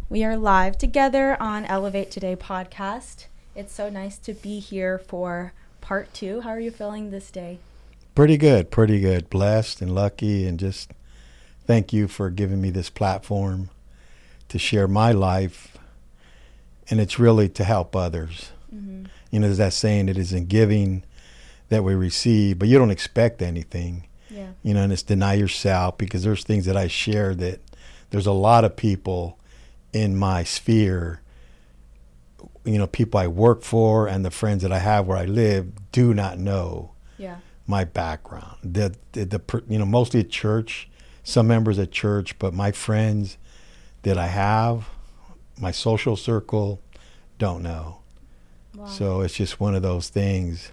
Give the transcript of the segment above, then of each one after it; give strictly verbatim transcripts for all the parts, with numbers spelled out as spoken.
We are live together on Elevate Today podcast. It's so nice to be here for part two. How are you feeling this day? Pretty good, pretty good. Blessed and lucky, and just thank you for giving me this platform to share my life. And it's really to help others. Mm-hmm. You know, there's that saying, it is in giving that we receive, but you don't expect anything. Yeah. You know, and it's deny yourself, because there's things that I share that there's a lot of people in my sphere, you know, people I work for and the friends that I have where I live do not know yeah. my background. The, the, the, you know, mostly at church, some members at church, but my friends that I have, my social circle, don't know. Wow. So it's just one of those things.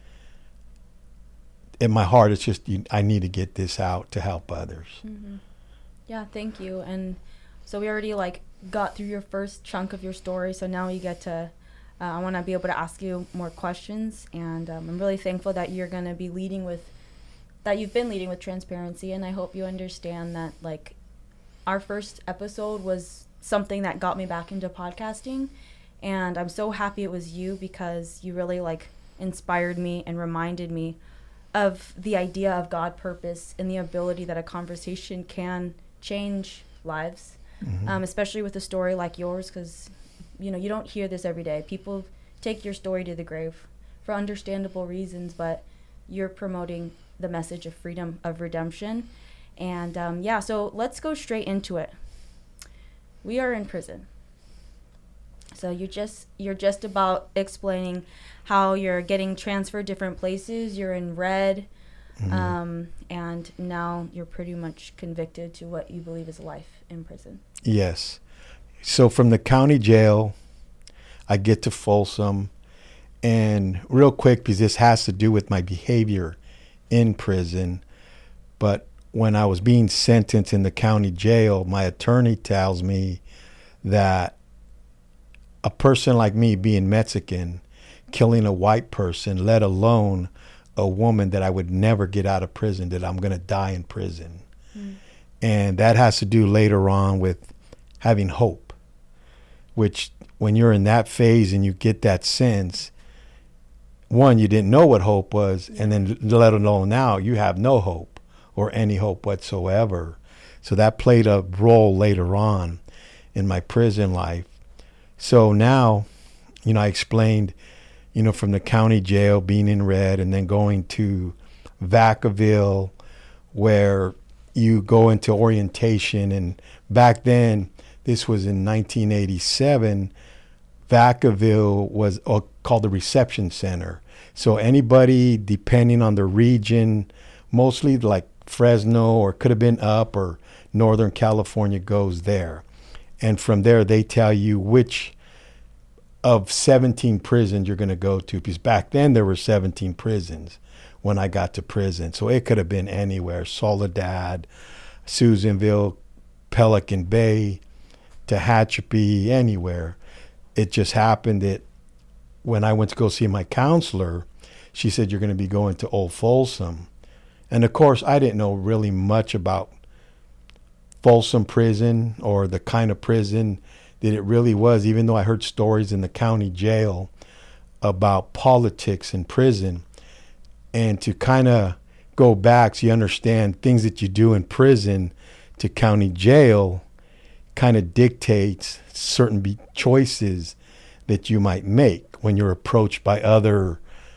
In my heart, it's just, you, I need to get this out to help others. Mm-hmm. Yeah, thank you. And so we already like got through your first chunk of your story, so now you get to uh, I want to be able to ask you more questions, and um, I'm really thankful that you're going to be leading with that you've been leading with transparency. And I hope you understand that like our first episode was something that got me back into podcasting, and I'm so happy it was you, because you really like inspired me and reminded me of the idea of God purpose and the ability that a conversation can change lives. Mm-hmm. Um, especially with a story like yours, because, you know, you don't hear this every day. People take your story to the grave for understandable reasons, but you're promoting the message of freedom, of redemption. And, um, yeah, so let's go straight into it. We are in prison. So you just, you're just about explaining how you're getting transferred different places. You're in red. Mm-hmm. Um, and now you're pretty much convicted to what you believe is life in prison. Yes. So from the county jail, I get to Folsom, and real quick, because this has to do with my behavior in prison, but when I was being sentenced in the county jail, my attorney tells me that a person like me, being Mexican, killing a white person, let alone a woman, that I would never get out of prison, that I'm going to die in prison. Mm. And that has to do later on with having hope, which when you're in that phase and you get that sense, one, you didn't know what hope was, and then let alone now you have no hope or any hope whatsoever. So that played a role later on in my prison life. So now, you know, I explained, you know, from the county jail, being in red, and then going to Vacaville, where you go into orientation. And back then, this was in nineteen eighty-seven, Vacaville was uh, called the reception center. So anybody, depending on the region, mostly like Fresno, or could have been up, or Northern California, goes there. And from there, they tell you which of seventeen prisons you're going to go to, because back then there were seventeen prisons when I got to prison. So it could have been anywhere, Soledad, Susanville, Pelican Bay, Tehachapi, anywhere. It just happened that when I went to go see my counselor, she said, you're going to be going to Old Folsom. And of course, I didn't know really much about Folsom prison, or the kind of prison that it really was, even though I heard stories in the county jail about politics in prison. And to kind of go back so you understand things that you do in prison to county jail kind of dictates certain be- choices that you might make when you're approached by other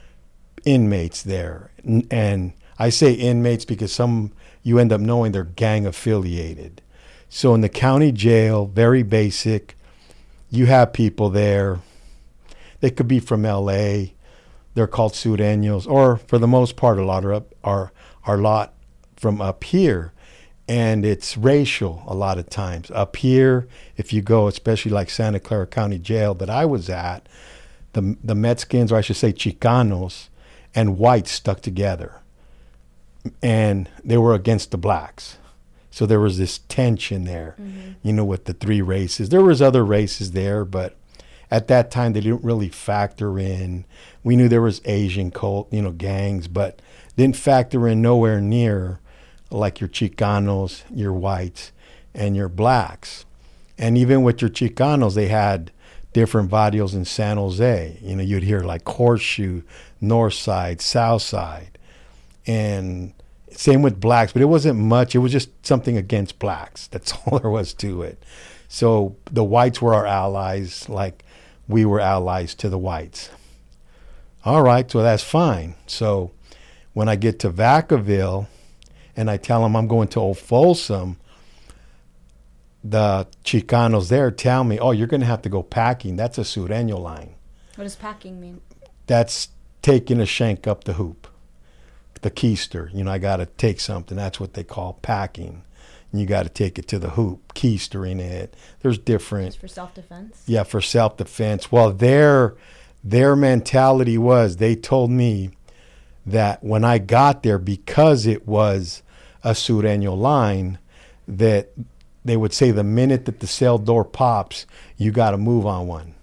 inmates there. And I say inmates because some you end up knowing they're gang affiliated. So in the county jail, very basic, you have people there. They could be from L A. They're called Sureños, or for the most part, a lot are up, are are a lot from up here, and it's racial a lot of times. Up here, if you go, especially like Santa Clara County Jail that I was at, the the Mexicans, or I should say Chicanos, and whites stuck together, and they were against the blacks. So there was this tension there, mm-hmm. you know, with the three races. There was other races there, but at that time they didn't really factor in. We knew there was Asian cult, you know, gangs, but didn't factor in nowhere near like your Chicanos, your whites, and your blacks. And even with your Chicanos, they had different barrios in San Jose. You know, you'd hear like Horseshoe, North Side, South Side. And same with blacks, but it wasn't much. It was just something against blacks. That's all there was to it. So the whites were our allies, like we were allies to the whites. All right, so that's fine. So when I get to Vacaville and I tell them I'm going to Old Folsom, the Chicanos there tell me, oh, you're going to have to go packing. That's a Sureño line. What does packing mean? That's taking a shank up the hoop, the keister. You know, I got to take something. That's what they call packing. And you got to take it to the hoop, keistering it. There's different. It's for self-defense? Yeah, for self-defense. Well, their, their mentality was, they told me that when I got there, because it was a Sureño line, that they would say the minute that the cell door pops, you got to move on one,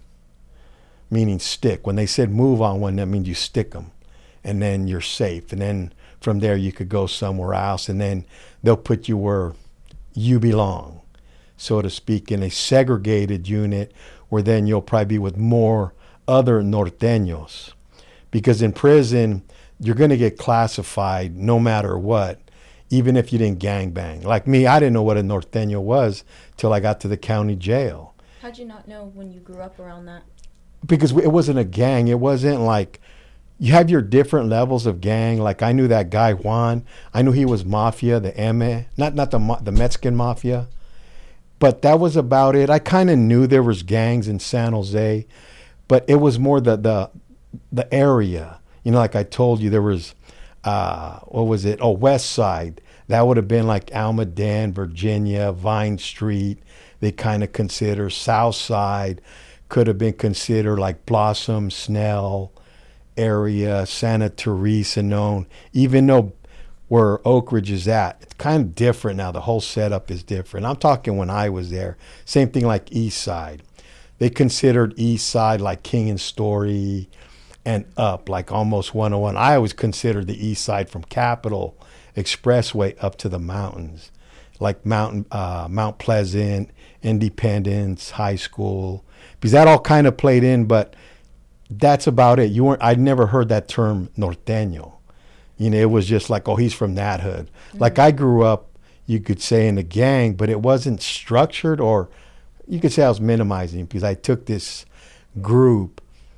meaning stick. When they said move on one, that means you stick them, and then you're safe. And then from there, you could go somewhere else, and then they'll put you where you belong, so to speak, in a segregated unit where then you'll probably be with more other norteños. Because in prison, you're going to get classified no matter what, even if you didn't gangbang. Like me, I didn't know what a norteño was till I got to the county jail. How'd you not know when you grew up around that? Because it wasn't a gang. It wasn't like, you have your different levels of gang. Like I knew that guy Juan. I knew he was mafia, the M, not not the the Mexican mafia. But that was about it. I kind of knew there was gangs in San Jose, but it was more the the the area. You know, like I told you, there was, uh, what was it? Oh, West Side. That would have been like Almaden, Virginia, Vine Street. They kind of consider South Side. Could have been considered like Blossom, Snell area, Santa Teresa known. Even though where Oak Ridge is at, it's kind of different now. The whole setup is different. I'm talking when I was there. Same thing like East Side. They considered East Side like King and Story and up, like almost one oh one. I always considered the East Side from Capitol Expressway up to the mountains, like Mountain, uh, Mount Pleasant, Independence, High School, because that all kind of played in, but that's about it. You weren't. I'd never heard that term norteño. You know, it was just like, oh, he's from that hood. Mm-hmm. Like I grew up, you could say, in a gang, but it wasn't structured, or you could say I was minimizing, because I took this group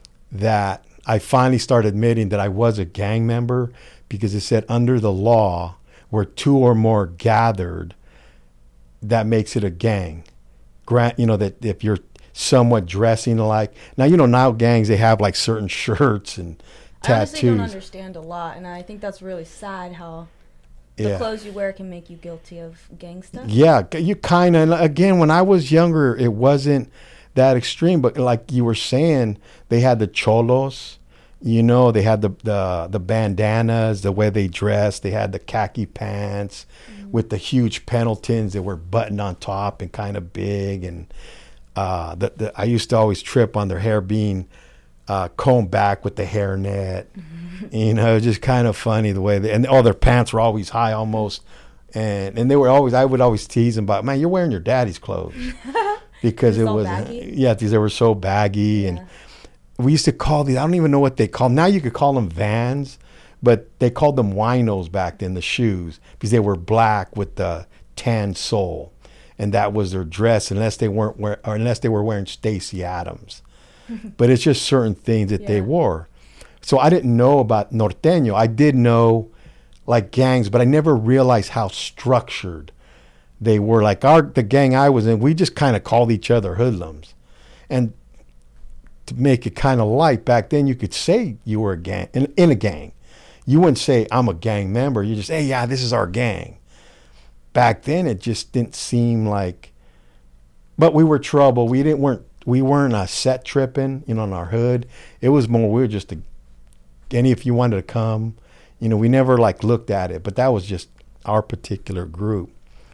that I finally started admitting that I was a gang member, because it said under the law, where two or more gathered, that makes it a gang. Grant, you know, that if you're somewhat dressing alike. Now, you know, now gangs, they have like certain shirts and tattoos. I honestly don't understand a lot, and I think that's really sad how the yeah. clothes you wear can make you guilty of gang stuff. Yeah, you kind of, again, when I was younger, it wasn't that extreme, but like you were saying, they had the cholos, you know, they had the the, the bandanas, the way they dressed, they had the khaki pants mm-hmm. with the huge Pendletons that were buttoned on top and kind of big, and Uh, the, the, I used to always trip on their hair being uh, combed back with the hairnet. Mm-hmm. You know, just kind of funny the way they, and all their pants were always high almost. And and they were always, I would always tease them about, man, you're wearing your daddy's clothes. Because it was, yeah, because they were so baggy. Yeah. And we used to call these, I don't even know what they call them. Now you could call them Vans, but they called them winos back then, the shoes, because they were black with the tan sole. And that was their dress, unless they weren't wear, or unless they were wearing Stacy Adams. But it's just certain things that yeah. they wore. So I didn't know about norteño. I did know like gangs, but I never realized how structured they were. Like our the gang I was in, we just kind of called each other hoodlums. And to make it kind of light, back then you could say you were a gang in, in a gang. You wouldn't say I'm a gang member. You just, hey, yeah, this is our gang. Back then, it just didn't seem like, but we were trouble. We didn't weren't we weren't uh, set tripping, you know, in our hood. It was more we were just a, any if you wanted to come, you know, we never like looked at it. But that was just our particular group.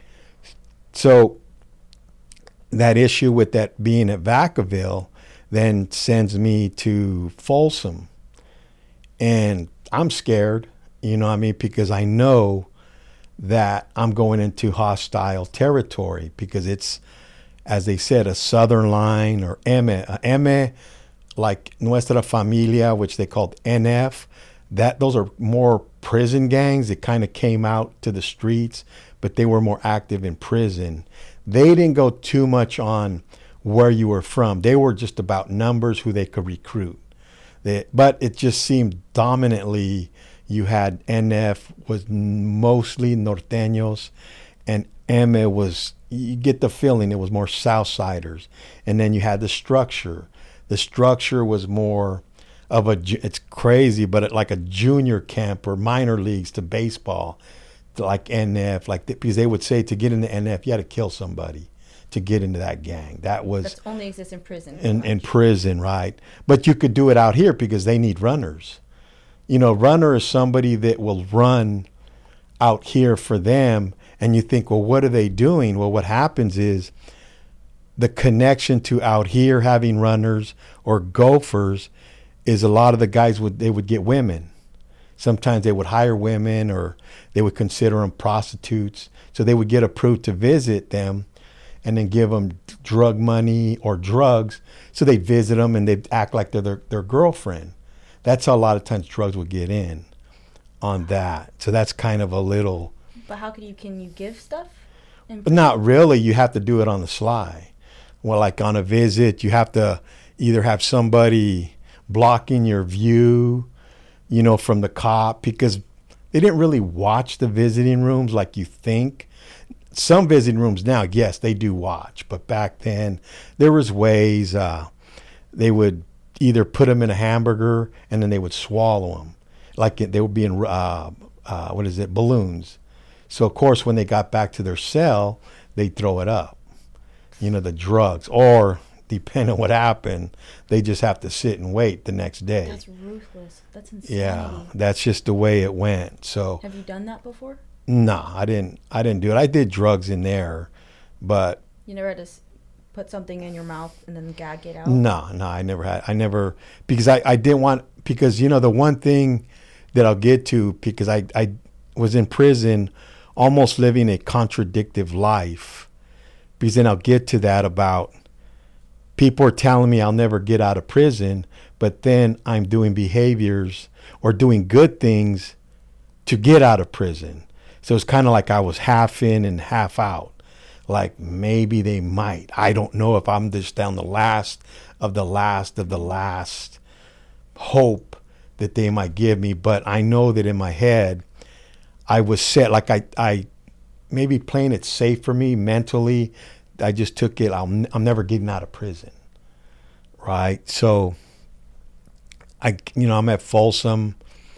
So that issue with that being at Vacaville then sends me to Folsom, and I'm scared, you know what I mean, because I know that I'm going into hostile territory, because it's as they said, a Southern line, or M, uh, M, like Nuestra Familia, which they called N F. That those are more prison gangs that kind of came out to the streets, but they were more active in prison. They didn't go too much on where you were from. They were just about numbers, who they could recruit. They, but it just seemed dominantly you had N F was mostly norteños, and M was, you get the feeling it was more Southsiders. And then you had the structure. The structure was more of a, it's crazy, but it, like a junior camp or minor leagues to baseball, to like N F, like the, because they would say to get into N F, you had to kill somebody to get into that gang. That was That only exists in prison. In, in prison, right? But you could do it out here because they need runners. You know, runner is somebody that will run out here for them. And you think, well, what are they doing? Well, what happens is the connection to out here having runners or gophers is a lot of the guys would, they would get women. Sometimes they would hire women, or they would consider them prostitutes. So they would get approved to visit them and then give them drug money or drugs. So they'd visit them and they'd act like they're their, their girlfriend. That's how a lot of times drugs would get in on that. So that's kind of a little. But how could you, can you give stuff? But not really. You have to do it on the sly. Well, like on a visit, you have to either have somebody blocking your view, you know, from the cop, because they didn't really watch the visiting rooms like you think. Some visiting rooms now, yes, they do watch, but back then there was ways. Uh, they would either put them in a hamburger and then they would swallow them, like they would be in uh, uh, what is it, balloons. So of course, when they got back to their cell, they'd throw it up, you know, the drugs, or depending on what happened, they just have to sit and wait the next day. That's ruthless. That's insanity. Yeah, that's just the way it went. So have you done that before? No, I didn't. I didn't do it. I did drugs in there, but you never had to s- put something in your mouth and then gag it out. No, no, I never had. I never, because I, I didn't want, because you know the one thing that I'll get to, because I I was in prison, almost living a contradictive life, because then I'll get to that about people are telling me I'll never get out of prison, but then I'm doing behaviors or doing good things to get out of prison. So it's kind of like I was half in and half out. Like maybe they might. I don't know if I'm just down the last of the last of the last hope that they might give me. But I know that in my head, I was set. Like I, I maybe playing it safe for me mentally. I just took it. I'm, I'm never getting out of prison. Right. So I, you know, I'm at Folsom,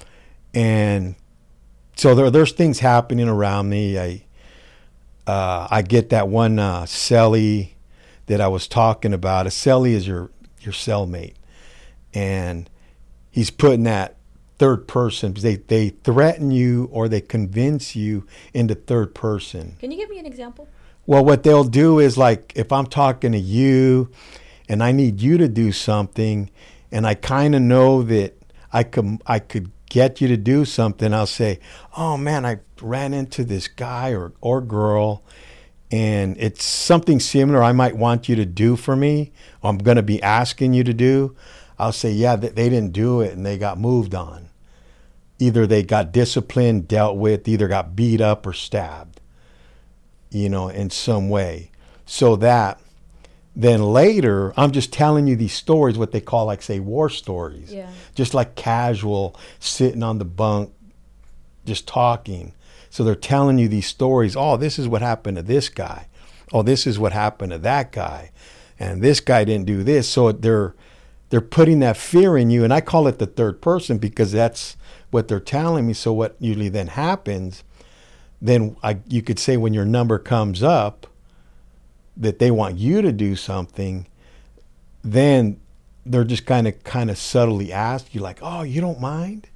and so there, there's things happening around me. I, uh, I get that one uh, cellie that I was talking about. A cellie is your your cellmate, and he's putting that third person because they they threaten you or they convince you into third person. Can you give me an example? Well, what they'll do is, like, if I'm talking to you and I need you to do something, and I kind of know that I could I could get you to do something, I'll say, oh man, I ran into this guy or, or girl, and it's something similar I might want you to do for me, or I'm going to be asking you to do. I'll say, yeah, they, they didn't do it and they got moved on. Either they got disciplined, dealt with, either got beat up or stabbed, you know, in some way. So that then later, I'm just telling you these stories, what they call, like, say, war stories. Yeah. Just like casual, sitting on the bunk, just talking. So they're telling you these stories. Oh, this is what happened to this guy. Oh, this is what happened to that guy. And this guy didn't do this. So they're they're putting that fear in you. And I call it the third person because that's what they're telling me. So what usually then happens, then I, you could say when your number comes up, that they want you to do something, then they're just kind of kind of subtly ask you, like, oh, you don't mind?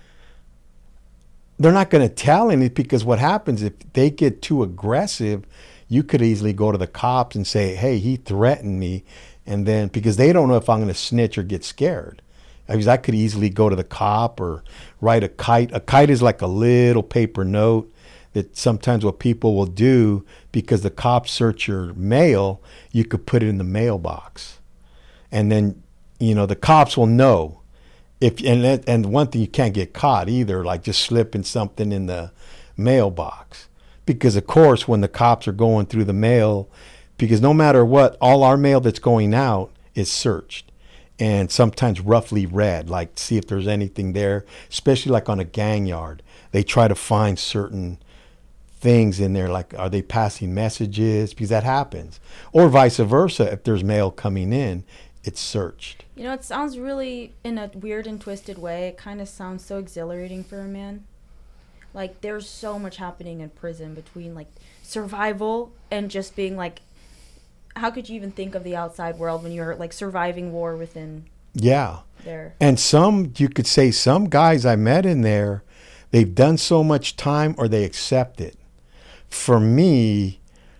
They're not going to tell anything, because what happens if they get too aggressive, you could easily go to the cops and say, hey, he threatened me. And then, because they don't know if I'm going to snitch or get scared. Because I could easily go to the cop or write a kite. A kite is like a little paper note that sometimes what people will do, because the cops search your mail, you could put it in the mailbox. And then, you know, the cops will know. If and that- and one thing, you can't get caught either, like just slipping something in the mailbox. Because, of course, when the cops are going through the mail, because no matter what, all our mail that's going out is searched. And sometimes roughly read, like see if there's anything there, especially like on a gang yard. They try to find certain things in there, like are they passing messages? Because that happens. Or vice versa, if there's mail coming in, it's searched. You know, it sounds really, in a weird and twisted way, it kind of sounds so exhilarating for a man. Like, there's so much happening in prison between, like, survival and just being, like, how could you even think of the outside world when you're, like, surviving war within Yeah. there? And some, you could say some guys I met in there, they've done so much time or they accept it. For me,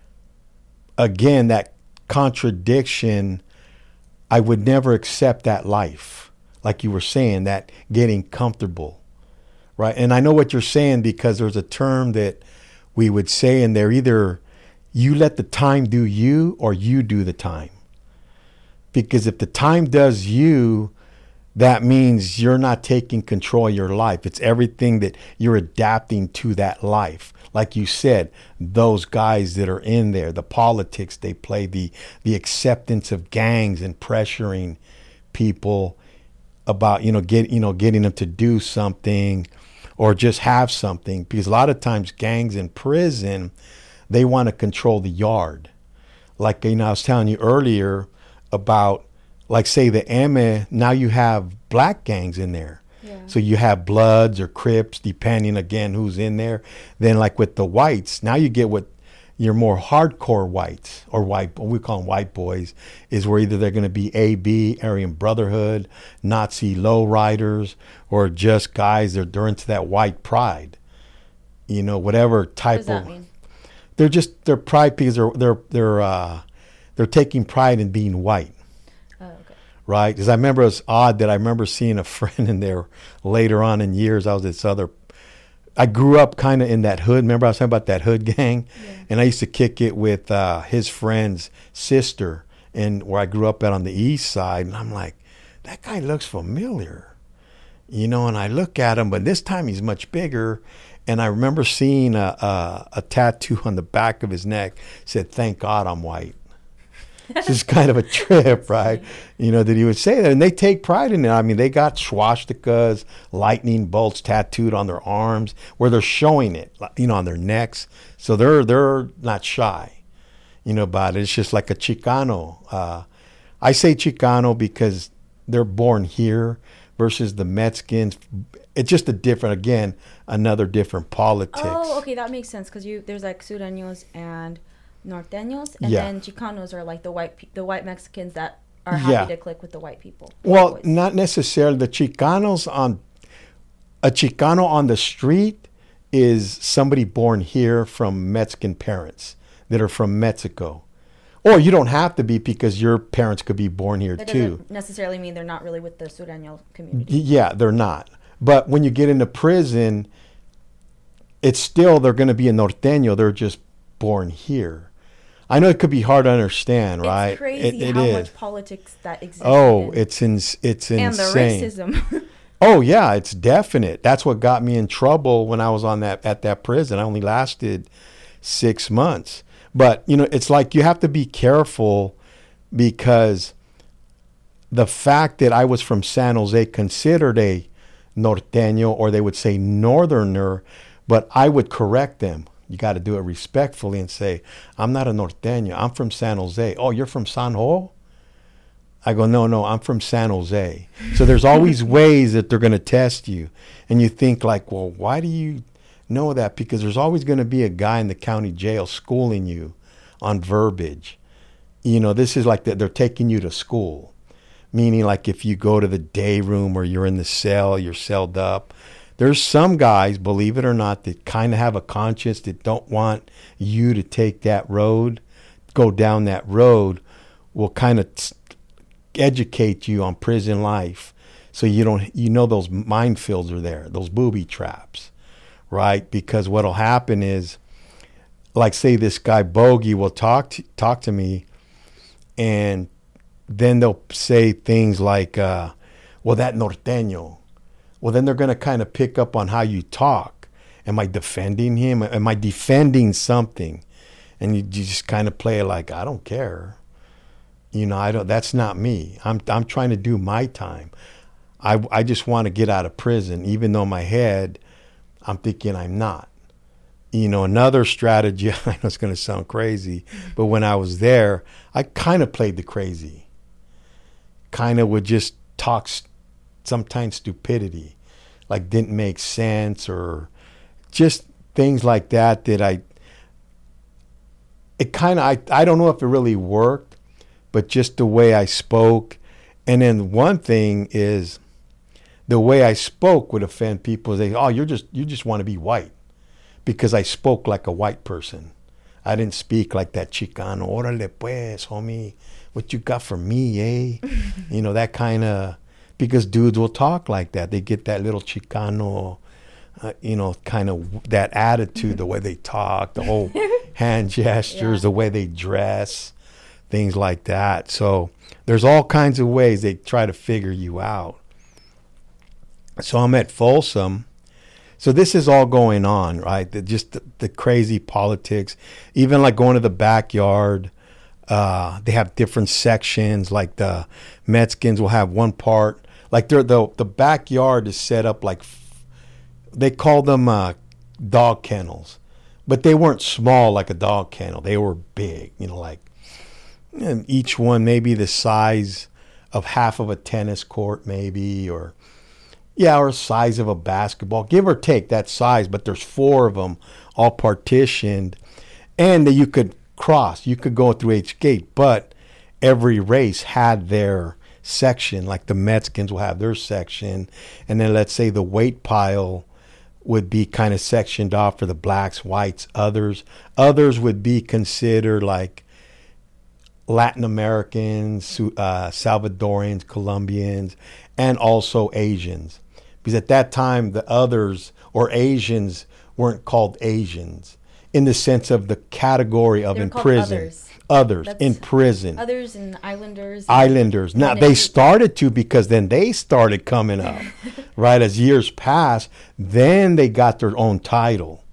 again, that contradiction, I would never accept that life. Like you were saying, that getting comfortable, right? And I know what you're saying, because there's a term that we would say in there, either you let the time do you or you do the time. Because if the time does you, that means you're not taking control of your life. It's everything that you're adapting to that life. Like you said, those guys that are in there, the politics they play, the the acceptance of gangs and pressuring people about, you know, get you know, getting them to do something or just have something. Because a lot of times gangs in prison, they want to control the yard. Like, you know, I was telling you earlier about, like, say the M E, now you have black gangs in there. Yeah. So you have Bloods or Crips, depending, again, who's in there. Then, like with the whites, now you get what your more hardcore whites, or white, what we call them white boys, is where either they're going to be A B, Aryan Brotherhood, Nazi lowriders, or just guys that are into that white pride. You know, whatever type What does that of. mean? They're just they're pride because they're they're they're uh, they're taking pride in being white. Oh, okay. Right? Because I remember it was odd that I remember seeing a friend in there later on in years. I was this other, I grew up kind of in that hood. Remember I was talking about that hood gang? Yeah. And I used to kick it with uh, his friend's sister, and where I grew up at on the east side. And I'm like, that guy looks familiar. You know, and I look at him, but this time he's much bigger. And I remember seeing a, a, a tattoo on the back of his neck said, "Thank God I'm white." This is kind of a trip, right? You know, that he would say that. And they take pride in it. I mean, they got swastikas, lightning bolts tattooed on their arms where they're showing it, you know, on their necks. So they're they're not shy, you know, about it. It's just like a Chicano. Uh, I say Chicano because they're born here versus the Mexicans. It's just a different, again, another different politics. Oh, okay, that makes sense, because you there's like Sureños and Norteños, and Yeah. then Chicanos are like the white pe- the white Mexicans that are happy Yeah. to click with the white people. Well, Boys. not necessarily. The Chicanos on a Chicano on the street is somebody born here from Mexican parents that are from Mexico. Or you don't have to be, because your parents could be born here That too. doesn't necessarily mean they're not really with the Sureño Y- community. Yeah, they're not. But when you get into prison, it's still, they're going to be a norteño. They're just born here. I know it could be hard to understand, right? It's crazy It, it how is. much politics that exists. Oh, in- it's ins- it's and the insane. racism. Oh yeah, it's definite. That's what got me in trouble when I was on that at that prison. I only lasted six months. But you know, it's like you have to be careful, because the fact that I was from San Jose, considered a norteño, or they would say northerner, but I would correct them. You got to do it respectfully and say, "I'm not a norteño. I'm from San Jose." "Oh, you're from San Jose?" I go, no, no, I'm from San Jose. So there's always ways that they're going to test you. And you think like, well, why do you know that? Because there's always going to be a guy in the county jail schooling you on verbiage. You know, this is like that they're taking you to school. Meaning, like, if you go to the day room or you're in the cell, you're celled up. There's some guys, believe it or not, that kind of have a conscience, that don't want you to take that road, go down that road, will kind of t- educate you on prison life, so you don't, you know, those minefields are there, those booby traps, right? Because what'll happen is, like, say this guy Bogey will talk to, talk to me, and then they'll say things like, uh, well, that norteño. Well, then they're going to kind of pick up on how you talk. Am I defending him? Am I defending something? And you, you just kind of play it like, I don't care. You know, I don't. That's not me. I'm I'm trying to do my time. I I just want to get out of prison, even though my head, I'm thinking I'm not. You know, another strategy, I know it's going to sound crazy, but when I was there, I kind of played the crazy. Kind of would just talk sometimes stupidity, like didn't make sense, or just things like that that I, it kind of, I, I don't know if it really worked, but just the way I spoke. And then one thing is the way I spoke would offend people. They, oh, you're just, you just want to be white, because I spoke like a white person. I didn't speak like that Chicano. Órale pues, homie, what you got for me, eh? You know, that kind of, because dudes will talk like that. They get that little Chicano, uh, you know, kind of that attitude, the way they talk, the whole hand gestures, yeah. the way they dress, things like that. So there's all kinds of ways they try to figure you out. So I'm at Folsom. So this is all going on, right? The, just the, the crazy politics, even like going to the backyard. Uh, they have different sections, like the Mexicans will have one part. Like they're, the the backyard is set up like, they call them uh, dog kennels. But they weren't small like a dog kennel. They were big, you know, like, and each one maybe the size of half of a tennis court maybe, or... Yeah, or size of a basketball, give or take that size, but there's four of them all partitioned, and that you could cross. You could go through each gate, but every race had their section, like the Mexicans will have their section, and then let's say the weight pile would be kind of sectioned off for the blacks, whites, others. Others would be considered like Latin Americans, uh, Salvadorians, Colombians, and also Asians. Because at that time, the others or Asians weren't called Asians in the sense of the category of They're in called prison. Others. Others That's in prison. Others and islanders. Islanders. Now, they started to, because then they started coming up, right? As years passed, then they got their own title,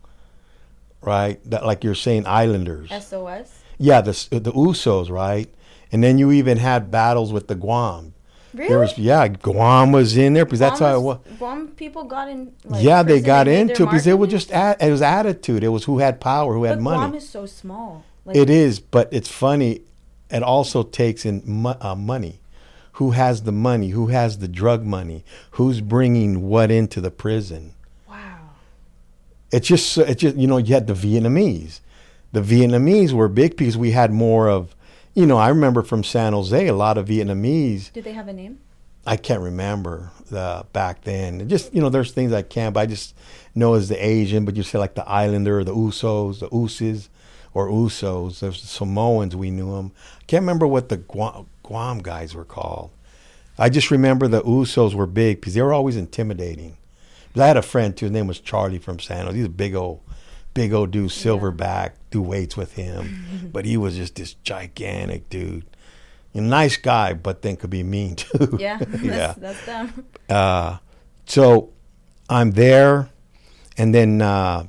right? That, like you're saying, Islanders. S O S? Yeah, the, the Usos, right? And then you even had battles with the Guam. Really? There was, yeah, Guam was in there because Guam that's how it was. was. Guam people got in. Like, Yeah, they prison, got made into their it because it was mark just at, it was attitude. It was who had power, who had but money. Guam is so small. Like, It is, but it's funny. It also takes in mo- uh, money. Who has the money? Who has the drug money? Who's bringing what into the prison? Wow. It's just, it's just, you know, you had the Vietnamese. The Vietnamese were big because we had more of, you know, I remember from San Jose, a lot of Vietnamese. Did they have a name? I can't remember the back then. Just, you know, there's things I can't, but I just know as the Asian, but you say like the Islander, the Usos, the Uses, or Usos. There's the Samoans, we knew them. I can't remember what the Guam, Guam guys were called. I just remember the Usos were big because they were always intimidating. I had a friend too, his name was Charlie from San Jose. He's a big old, big old dude, silverback, do weights with him. But he was just this gigantic dude. A nice guy, but then could be mean too. Yeah, that's, yeah. that's them. Uh, so I'm there, and then uh,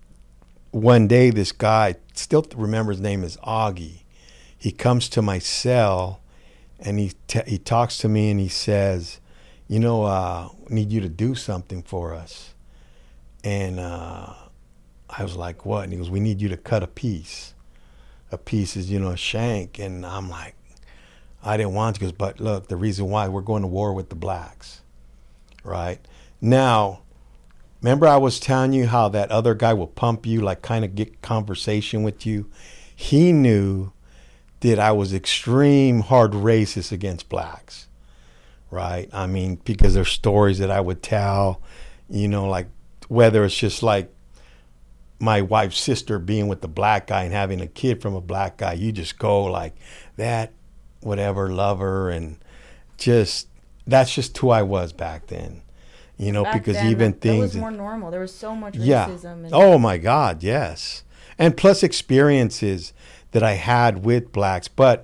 one day this guy, still remember his name is Augie. He comes to my cell, and he t- he talks to me, and he says, you know, uh, we need you to do something for us. And uh, I was like, what? And he goes, we need you to cut a piece. A piece is, you know, a shank. And I'm like, I didn't want to. He goes, but look, the reason why, we're going to war with the blacks, right? Now, remember I was telling you how that other guy will pump you, like kind of get conversation with you? He knew that I was extreme hard racist against blacks, right? I mean, because there's stories that I would tell, you know, like whether it's just like my wife's sister being with the black guy and having a kid from a black guy, you just go like that, whatever, lover, and just, that's just who I was back then. You know, Back because then, even that, things. that was more normal. There was so much Yeah. racism. And Oh my God, yes. And plus experiences that I had with blacks, but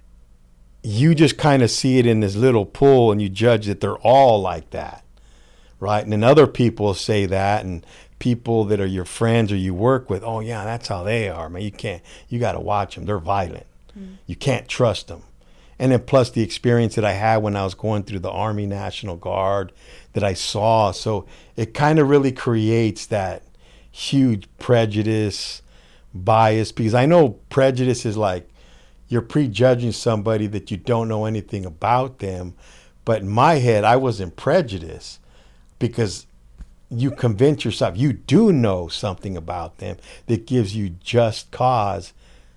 you just kind of see it in this little pool and you judge that they're all like that, right? And then other people say that, and people that are your friends or you work with, oh yeah, that's how they are, man. You can't, you got to watch them. They're violent. Mm. You can't trust them. And then plus the experience that I had when I was going through the Army National Guard that I saw. So it kind of really creates that huge prejudice, bias, because I know prejudice is like you're prejudging somebody that you don't know anything about them. But in my head, I wasn't prejudiced because you convince yourself you do know something about them that gives you just cause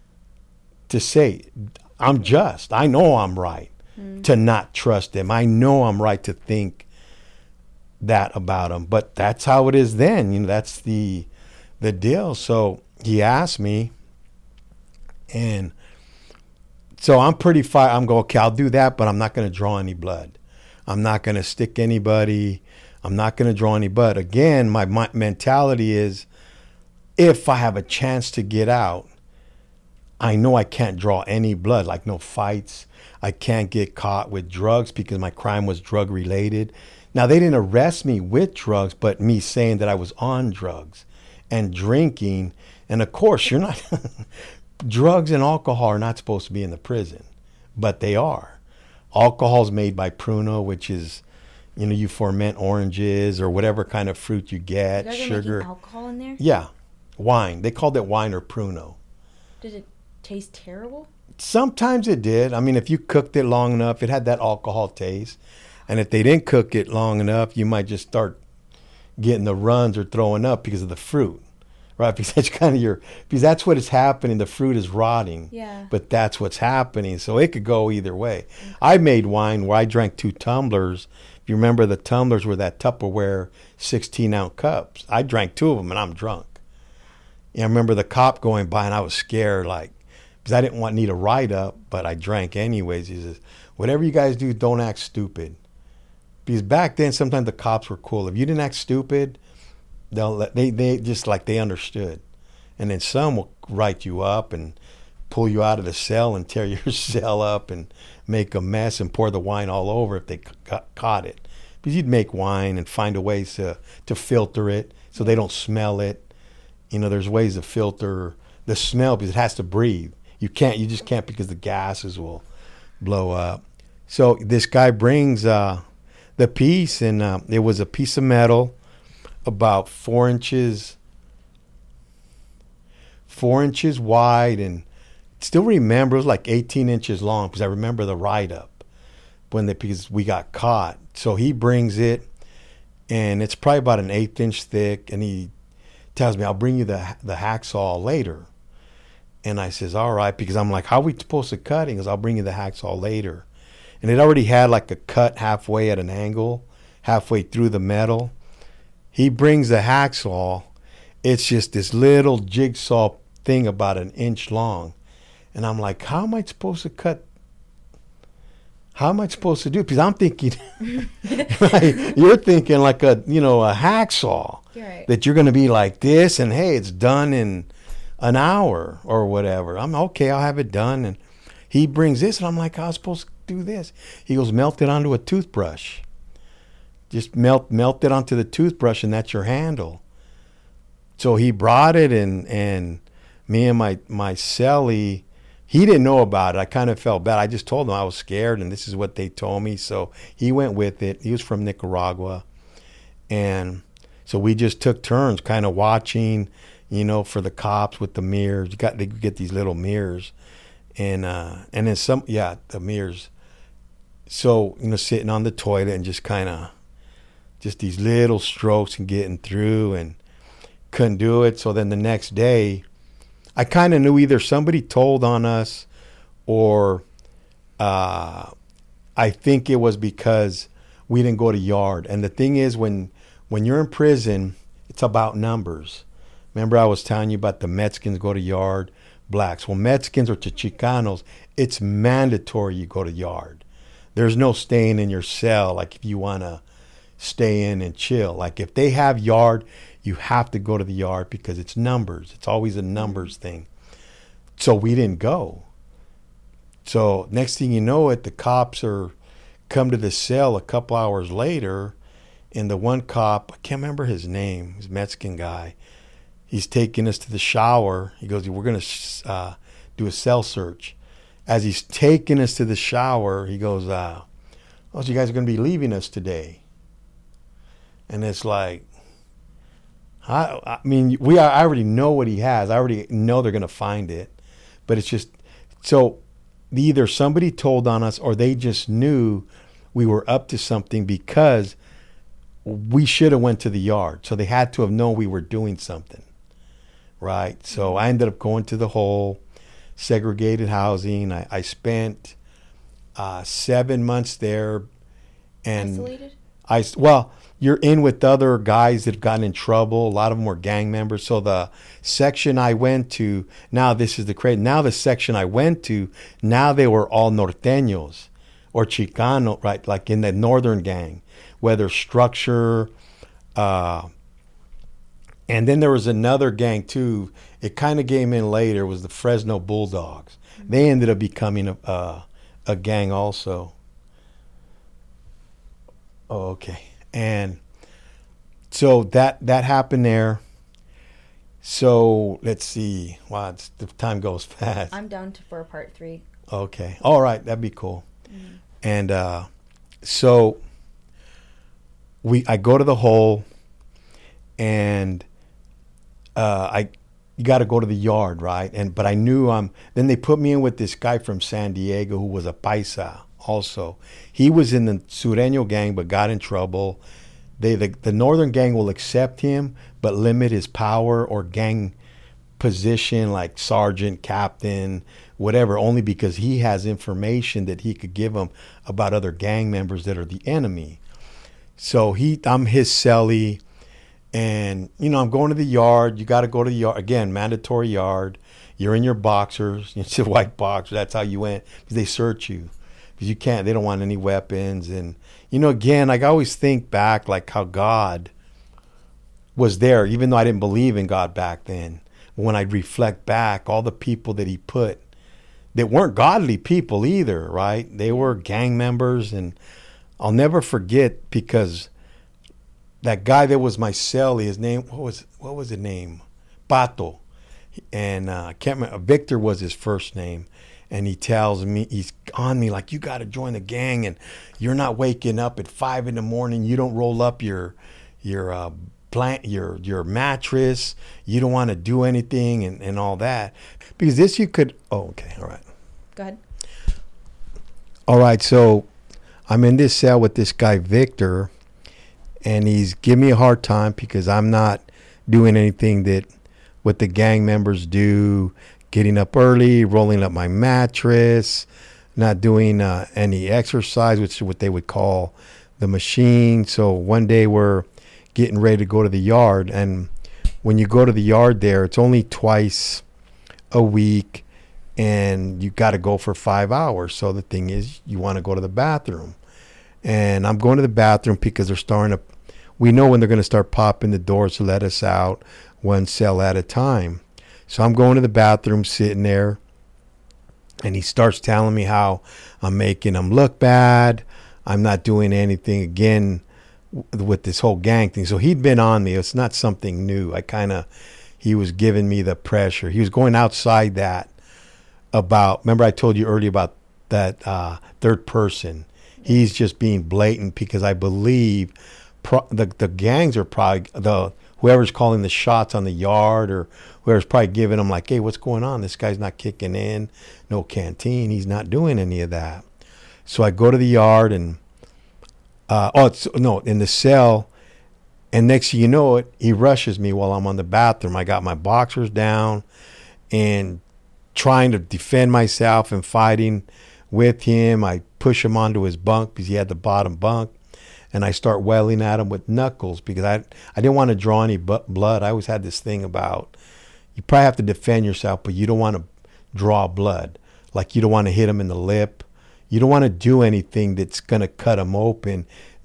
to say, I'm just. I know I'm right mm. to not trust them. I know I'm right to think that about them. But that's how it is then. You know, that's the the deal. So he asked me, and so I'm pretty fine. I'm going, okay, I'll do that, but I'm not going to draw any blood. I'm not going to stick anybody. I'm not going to draw any blood. Again, my, my mentality is if I have a chance to get out, I know I can't draw any blood, like no fights. I can't get caught with drugs because my crime was drug related. Now, they didn't arrest me with drugs, but me saying that I was on drugs and drinking. And of course, you're not, drugs and alcohol are not supposed to be in the prison, but they are. Alcohol is made by Pruno, which is, you know, you ferment oranges or whatever kind of fruit you get, you guys sugar. Are making alcohol in there? Yeah, wine. They called it wine or Pruno. Did it taste terrible? Sometimes it did. I mean, if you cooked it long enough, it had that alcohol taste. And if they didn't cook it long enough, you might just start getting the runs or throwing up because of the fruit, right? Because that's kind of your, because that's what is happening. The fruit is rotting. Yeah. But that's what's happening. So it could go either way. Okay. I made wine where I drank two tumblers. If you remember, the tumblers were that Tupperware sixteen ounce cups. I drank two of them and I'm drunk. And I remember the cop going by and I was scared, like, because I didn't want need a write up, but I drank anyways. He says, whatever you guys do, don't act stupid. Because back then, sometimes the cops were cool. If you didn't act stupid, they'll let, they they just like they understood. And then some will write you up and pull you out of the cell and tear your cell up and make a mess and pour the wine all over if they ca- caught it. Because you'd make wine and find a ways to to filter it so they don't smell it. You know, there's ways to filter the smell because it has to breathe. You can't, you just can't because the gases will blow up. So this guy brings uh, the piece, and uh, it was a piece of metal about four inches, four inches wide, and still remember it was like eighteen inches long because I remember the write up when they because we got caught. So he brings it, and it's probably about an eighth inch thick, and he tells me, "I'll bring you the the hacksaw later." And I says, all right, because I'm like, how are we supposed to cut it? He goes, I'll bring you the hacksaw later. And it already had like a cut halfway at an angle, halfway through the metal. He brings the hacksaw. It's just this little jigsaw thing about an inch long. And I'm like, how am I supposed to cut? How am I supposed to do it? Because I'm thinking, right, you're thinking like a, you know, a hacksaw. You're right. That you're going to be like this and, hey, it's done in an hour or whatever. I'm okay, I'll have it done. And he brings this, and I'm like, I was supposed to do this. He goes, melt it onto a toothbrush. Just melt melt it onto the toothbrush, and that's your handle. So he brought it, and and me and my my cellie, he didn't know about it. I kind of felt bad. I just told him I was scared, and this is what they told me. So he went with it. He was from Nicaragua, and so we just took turns, kind of watching. You know, for the cops with the mirrors, you got they get these little mirrors, and uh, and then some, yeah, the mirrors. So you know, sitting on the toilet and just kind of, just these little strokes and getting through, and couldn't do it. So then the next day, I kind of knew either somebody told on us, or uh, I think it was because we didn't go to yard. And the thing is, when when you're in prison, it's about numbers. Remember I was telling you about the Mexicans go to yard, blacks. Well, Mexicans or to Chicanos, it's mandatory you go to yard. There's no staying in your cell. Like if you want to, stay in and chill. Like if they have yard, you have to go to the yard because it's numbers. It's always a numbers thing. So we didn't go. So next thing you know it, the cops are come to the cell a couple hours later, and the one cop, I can't remember his name, he's a Mexican guy. He's taking us to the shower. He goes, we're going to uh, do a cell search. As he's taking us to the shower, he goes, uh, oh, so you guys are going to be leaving us today. And it's like, I, I mean, we are, I already know what he has. I already know they're going to find it. But it's just, so either somebody told on us or they just knew we were up to something because we should have went to the yard. So they had to have known we were doing something. Right. So I ended up going to the whole segregated housing. I, I spent uh, seven months there. And Isolated? I, well, you're in with other guys that have gotten in trouble. A lot of them were gang members. So the section I went to, now this is the crazy, now the section I went to, now they were all norteños or Chicano, right? Like in the northern gang, whether structure, uh, and then there was another gang too. It kind of came in later. Was the Fresno Bulldogs. Mm-hmm. They ended up becoming a, a a gang also. Oh, okay. And so that that happened there. So let's see. Wow, it's, the time goes fast. I'm down to for part three. Okay. All right. That'd be cool. Mm-hmm. And uh, so we I go to the hole, and uh, I you got to go to the yard, right? And but I knew um. Then they put me in with this guy from San Diego who was a paisa also. He was in the Sureño gang but got in trouble. They the, the northern gang will accept him but limit his power or gang position like sergeant, captain, whatever, only because he has information that he could give them about other gang members that are the enemy. So he, I'm his cellie, and you know I'm going to the yard. You got to go to the yard again, mandatory yard. You're in your boxers. It's a white boxer. That's how you went because they search you because you can't. They don't want any weapons, and you know again, like I always think back like how God was there, even though I didn't believe in God back then. When I reflect back, all the people that he put that weren't godly people either, right? They were gang members, and I'll never forget because that guy that was my cellie, his name, what was what was his name? Pato. And uh, I can't remember, Victor was his first name. And he tells me, he's on me like, you got to join the gang, and you're not waking up at five in the morning. You don't roll up your your uh, plant, your your mattress. You don't want to do anything and, and all that. Because this you could, oh, okay, all right. Go ahead. All right, so I'm in this cell with this guy, Victor, and he's giving me a hard time because I'm not doing anything that what the gang members do, getting up early, rolling up my mattress, not doing uh, any exercise, which is what they would call the machine. So one day we're getting ready to go to the yard, and when you go to the yard there, it's only twice a week, and you got to go for five hours. So the thing is, you want to go to the bathroom. And I'm going to the bathroom because they're starting to, we know when they're going to start popping the doors to let us out one cell at a time. So I'm going to the bathroom, sitting there, and he starts telling me how I'm making him look bad. I'm not doing anything again with this whole gang thing. So he'd been on me. It's not something new. I kind of, he was giving me the pressure. He was going outside that about, remember I told you earlier about that uh, third person. He's just being blatant because I believe pro- the the gangs are probably, the whoever's calling the shots on the yard or whoever's probably giving them like, hey, what's going on? This guy's not kicking in. No canteen. He's not doing any of that. So I go to the yard and, uh, oh, it's, no, in the cell. And next thing you know it, he rushes me while I'm on the bathroom. I got my boxers down and trying to defend myself and fighting with him. I push him onto his bunk because he had the bottom bunk. And I start welling at him with knuckles because I I didn't want to draw any bu- blood. I always had this thing about you probably have to defend yourself, but you don't want to draw blood. Like you don't want to hit him in the lip. You don't want to do anything that's going to cut him open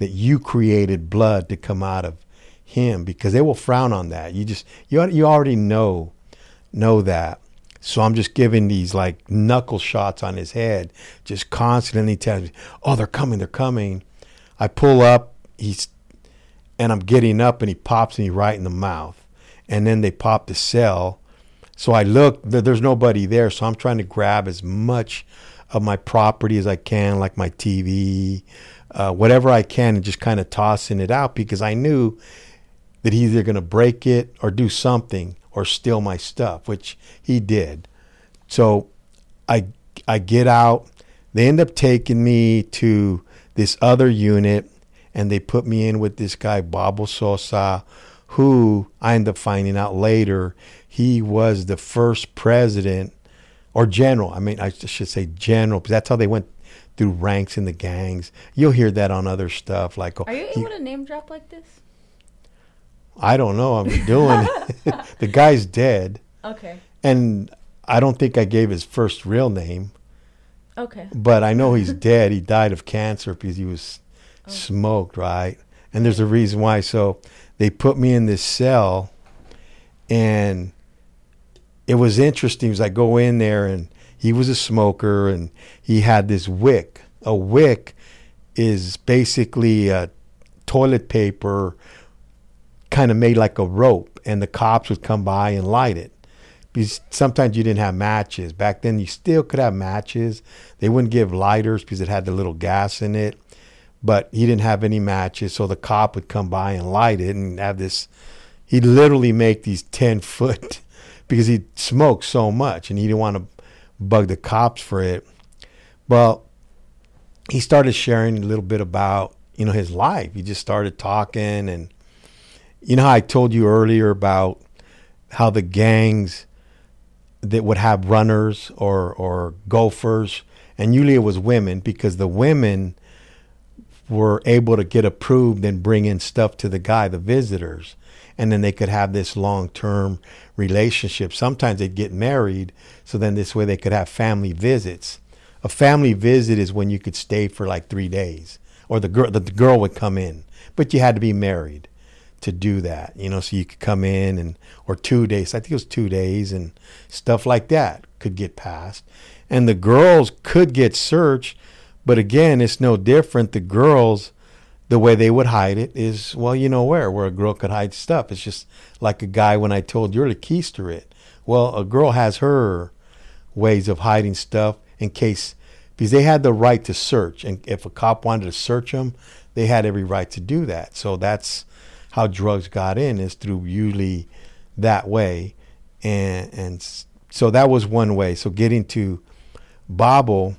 that you created blood to come out of him, because they will frown on that. You just you you already know know that. So I'm just giving these like knuckle shots on his head, just constantly telling me, oh, they're coming, they're coming. I pull up, he's, and I'm getting up, and he pops me right in the mouth. And then they pop the cell. So I look, there's nobody there. So I'm trying to grab as much of my property as I can, like my T V, uh, whatever I can, and just kind of tossing it out, because I knew that he's either going to break it or do something or steal my stuff, which he did. So I I get out. They end up taking me to this other unit, and they put me in with this guy, Babo Sosa, who I end up finding out later, he was the first president, or general. I mean, I should say general, because that's how they went through ranks in the gangs. You'll hear that on other stuff. Like, oh, are you he, able to name drop like this? I don't know. I'm doing it. The guy's dead. Okay. And I don't think I gave his first real name. Okay. But I know he's dead. He died of cancer because he was oh. smoked, right? And there's a reason why. So they put me in this cell, and it was interesting because I go in there, and he was a smoker, and he had this wick. A wick is basically a toilet paper kind of made like a rope, and the cops would come by and light it. Because sometimes you didn't have matches. Back then you still could have matches. They wouldn't give lighters because it had the little gas in it. But he didn't have any matches, so the cop would come by and light it and have this. He'd literally make these ten foot because he'd smoked so much, and he didn't want to bug the cops for it. Well, he started sharing a little bit about, you know, his life. He just started talking, and you know how I told you earlier about how the gangs that would have runners or or gophers, and usually it was women, because the women were able to get approved and bring in stuff to the guy, the visitors, and then they could have this long-term relationship. Sometimes they'd get married, so then this way they could have family visits. A family visit is when you could stay for like three days, or the girl the, the girl would come in, but you had to be married to do that, you know, so you could come in, and or two days, I think it was two days, and stuff like that could get passed. And the girls could get searched, but again, it's no different. The girls, the way they would hide it is, well, you know where, where a girl could hide stuff. It's just like a guy, when I told you to keister it. Well, a girl has her ways of hiding stuff in case, because they had the right to search, and if a cop wanted to search them, they had every right to do that. So that's how drugs got in, is through usually that way. And and so that was one way. So getting to Babo,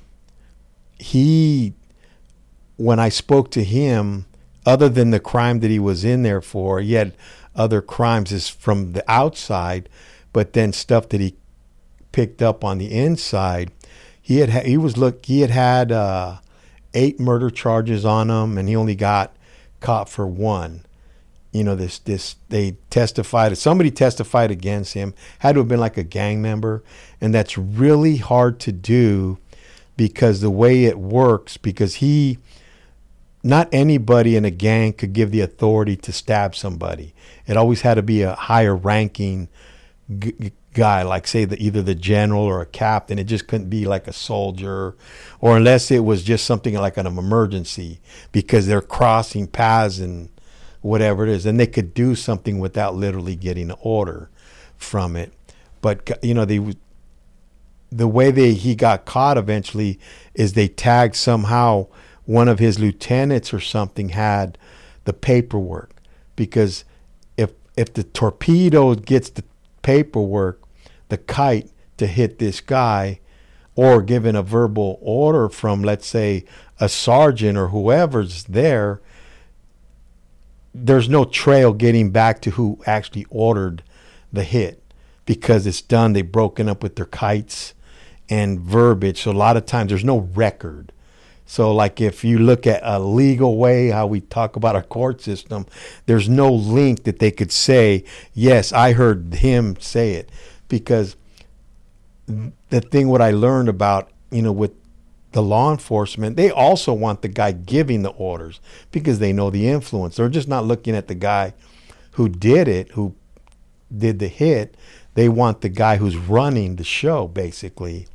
he, when I spoke to him, other than the crime that he was in there for, he had other crimes is from the outside, but then stuff that he picked up on the inside. He had he was look he had had uh, eight murder charges on him, and he only got caught for one. You know, this, this, they testified, somebody testified against him, had to have been like a gang member. And that's really hard to do, because the way it works, because he, not anybody in a gang could give the authority to stab somebody. It always had to be a higher ranking g- guy, like say the, either the general or a captain. It just couldn't be like a soldier, or unless it was just something like an emergency, because they're crossing paths and whatever it is, and they could do something without literally getting an order from it. But you know, they the way they he got caught eventually is they tagged somehow one of his lieutenants or something had the paperwork, because if if the torpedo gets the paperwork, the kite to hit this guy, or given a verbal order from, let's say, a sergeant or whoever's there, there's no trail getting back to who actually ordered the hit, because it's done. They've broken up with their kites and verbiage. So a lot of times there's no record. So like if you look at a legal way, how we talk about our court system, there's no link that they could say, yes, I heard him say it. Because the thing what I learned about, you know, with the law enforcement, they also want the guy giving the orders because they know the influence. They're just not looking at the guy who did it, who did the hit. They want the guy who's running the show, basically.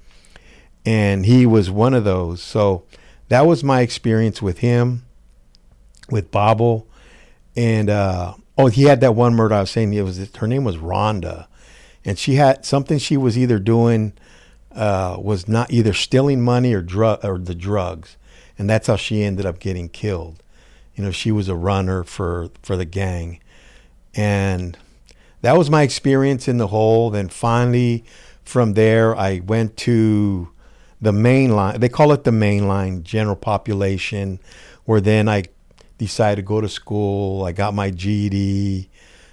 And he was one of those. So that was my experience with him, with Bobble. And, uh, oh, he had that one murder I was saying. It was her name was Rhonda. And she had something she was either doing, uh, was not either stealing money or drug or the drugs. And that's how she ended up getting killed. You know, she was a runner for, for the gang. And that was my experience in the hole. Then finally from there, I went to the main line. They call it the main line, general population, where then I decided to go to school. I got my G E D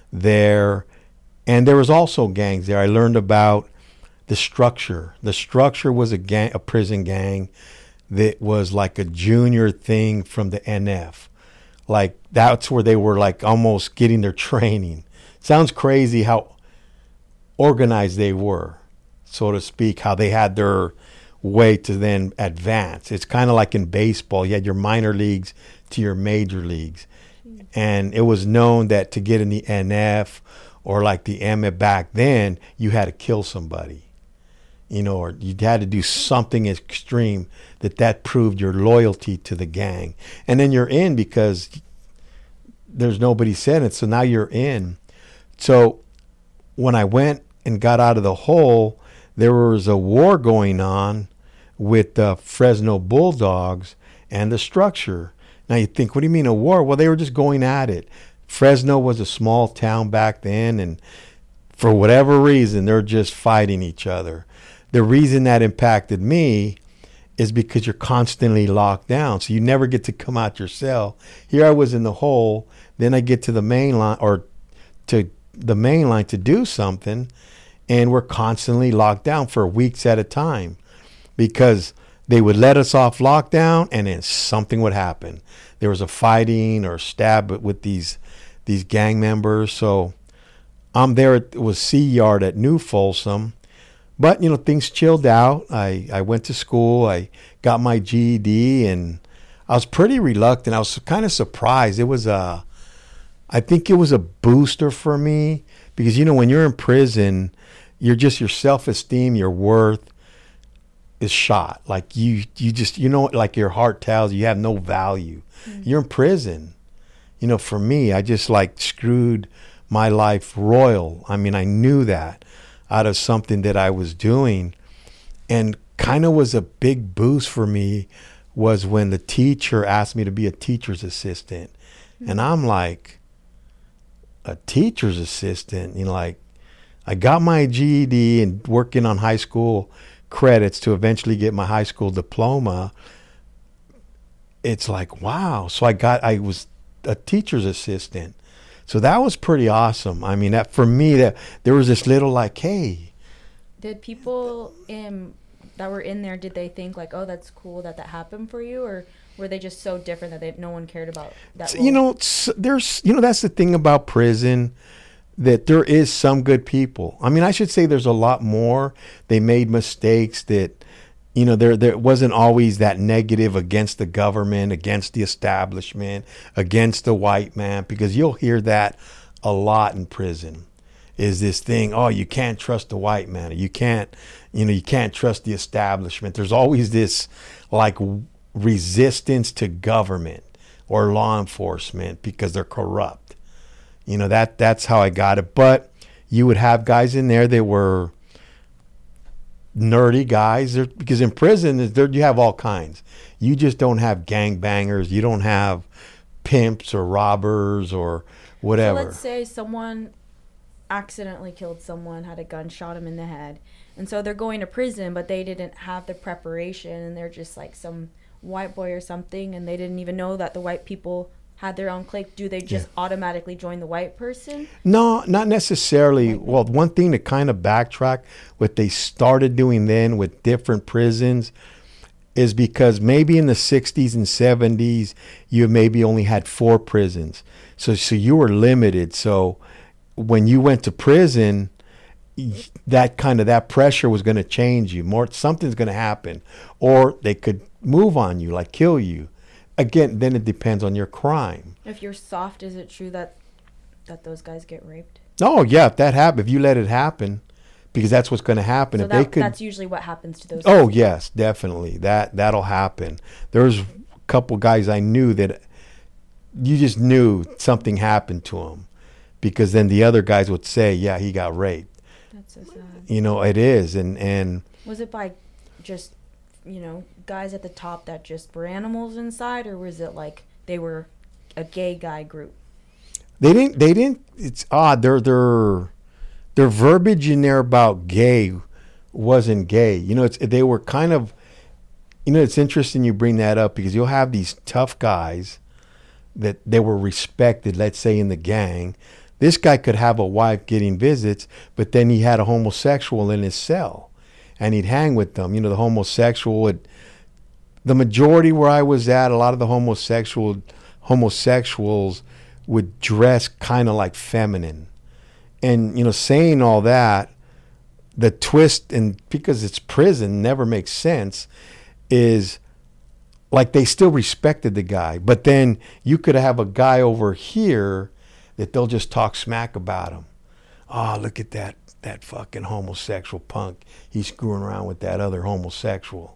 there. And there was also gangs there. I learned about the structure. The structure was a gang, a prison gang that was like a junior thing from the N F. Like that's where they were like almost getting their training. Sounds crazy how organized they were, so to speak, how they had their way to then advance. It's kind of like in baseball. You had your minor leagues to your major leagues. And it was known that to get in the N F or like the M F back then, you had to kill somebody, you know, or you had to do something extreme that that proved your loyalty to the gang. And then you're in because there's nobody said it. So now you're in. So when I went and got out of the hole, there was a war going on with the Fresno Bulldogs and the structure. Now you think, what do you mean a war? Well, they were just going at it. Fresno was a small town back then, and for whatever reason, they're just fighting each other. The reason that impacted me is because you're constantly locked down, so you never get to come out your cell. Here I was in the hole, then I get to the main line, or to the main line to do something, and we're constantly locked down for weeks at a time because they would let us off lockdown and then something would happen. There was a fighting or stab with these these gang members. So I'm there at it was C Yard at New Folsom. But, you know, things chilled out. I, I went to school. I got my G E D, and I was pretty reluctant. I was kind of surprised. It was a, I think it was a booster for me because, you know, when you're in prison, you're just your self-esteem, your worth is shot. Like you, you just, you know, like your heart tells you, you have no value. Mm-hmm. You're in prison. You know, for me, I just like screwed my life royal. I mean, I knew that out of something that I was doing, and kind of was a big boost for me was when the teacher asked me to be a teacher's assistant. Mm-hmm. And I'm like, a teacher's assistant, you know, like I got my G E D and working on high school credits to eventually get my high school diploma. It's like, wow. So I got, I was a teacher's assistant. So that was pretty awesome. I mean, that for me, that there was this little like, hey. Did people in, that were in there, did they think like, oh, that's cool that that happened for you? Or were they just so different that they, no one cared about that role? You know, there's, you know, that's the thing about prison, that there is some good people. I mean, I should say there's a lot more. They made mistakes that, you know, there there wasn't always that negative against the government, against the establishment, against the white man, because you'll hear that a lot in prison. Is this thing, oh, you can't trust the white man, or you can't, you know, you can't trust the establishment. There's always this like resistance to government or law enforcement because they're corrupt. You know, that that's how I got it. But you would have guys in there that were nerdy guys, they're, because in prison you have all kinds. You just don't have gangbangers. You don't have pimps or robbers or whatever. So let's say someone accidentally killed someone, had a gun, shot him in the head, and so they're going to prison, but they didn't have the preparation, and they're just like some white boy or something, and they didn't even know that the white people had their own clique. Do they just yeah. automatically join the white person? No, not necessarily. Like, well, one thing to kind of backtrack, what they started doing then with different prisons is because maybe in the sixties and seventies, you maybe only had four prisons. So, so you were limited. So when you went to prison, that kind of, that pressure was going to change you more. Something's going to happen, or they could move on you, like kill you. Again, then it depends on your crime. If you're soft, is it true that that those guys get raped? Oh yeah, if that happen, if you let it happen, because that's what's going to happen. So if that, they could, that's usually what happens to those. Oh guys. yes, definitely. That that'll happen. There's a couple guys I knew that you just knew something happened to him, because then the other guys would say, "Yeah, he got raped." That's so sad. You know, it is, and and Was it by just, you know, guys at the top that just were animals inside, or was it like they were a gay guy group? they didn't. They didn't. It's odd. Their their their verbiage in there about gay wasn't gay. You know, it's they were kind of. You know, it's interesting you bring that up, because you'll have these tough guys that they were respected, let's say in the gang. This guy could have a wife getting visits, but then he had a homosexual in his cell, and he'd hang with them. You know, the homosexual would, the majority where I was at, a lot of the homosexual homosexuals would dress kind of like feminine. And, you know, saying all that, the twist, and because it's prison, never makes sense, is like they still respected the guy. But then you could have a guy over here that they'll just talk smack about him. Oh, look at that that fucking homosexual punk. He's screwing around with that other homosexual.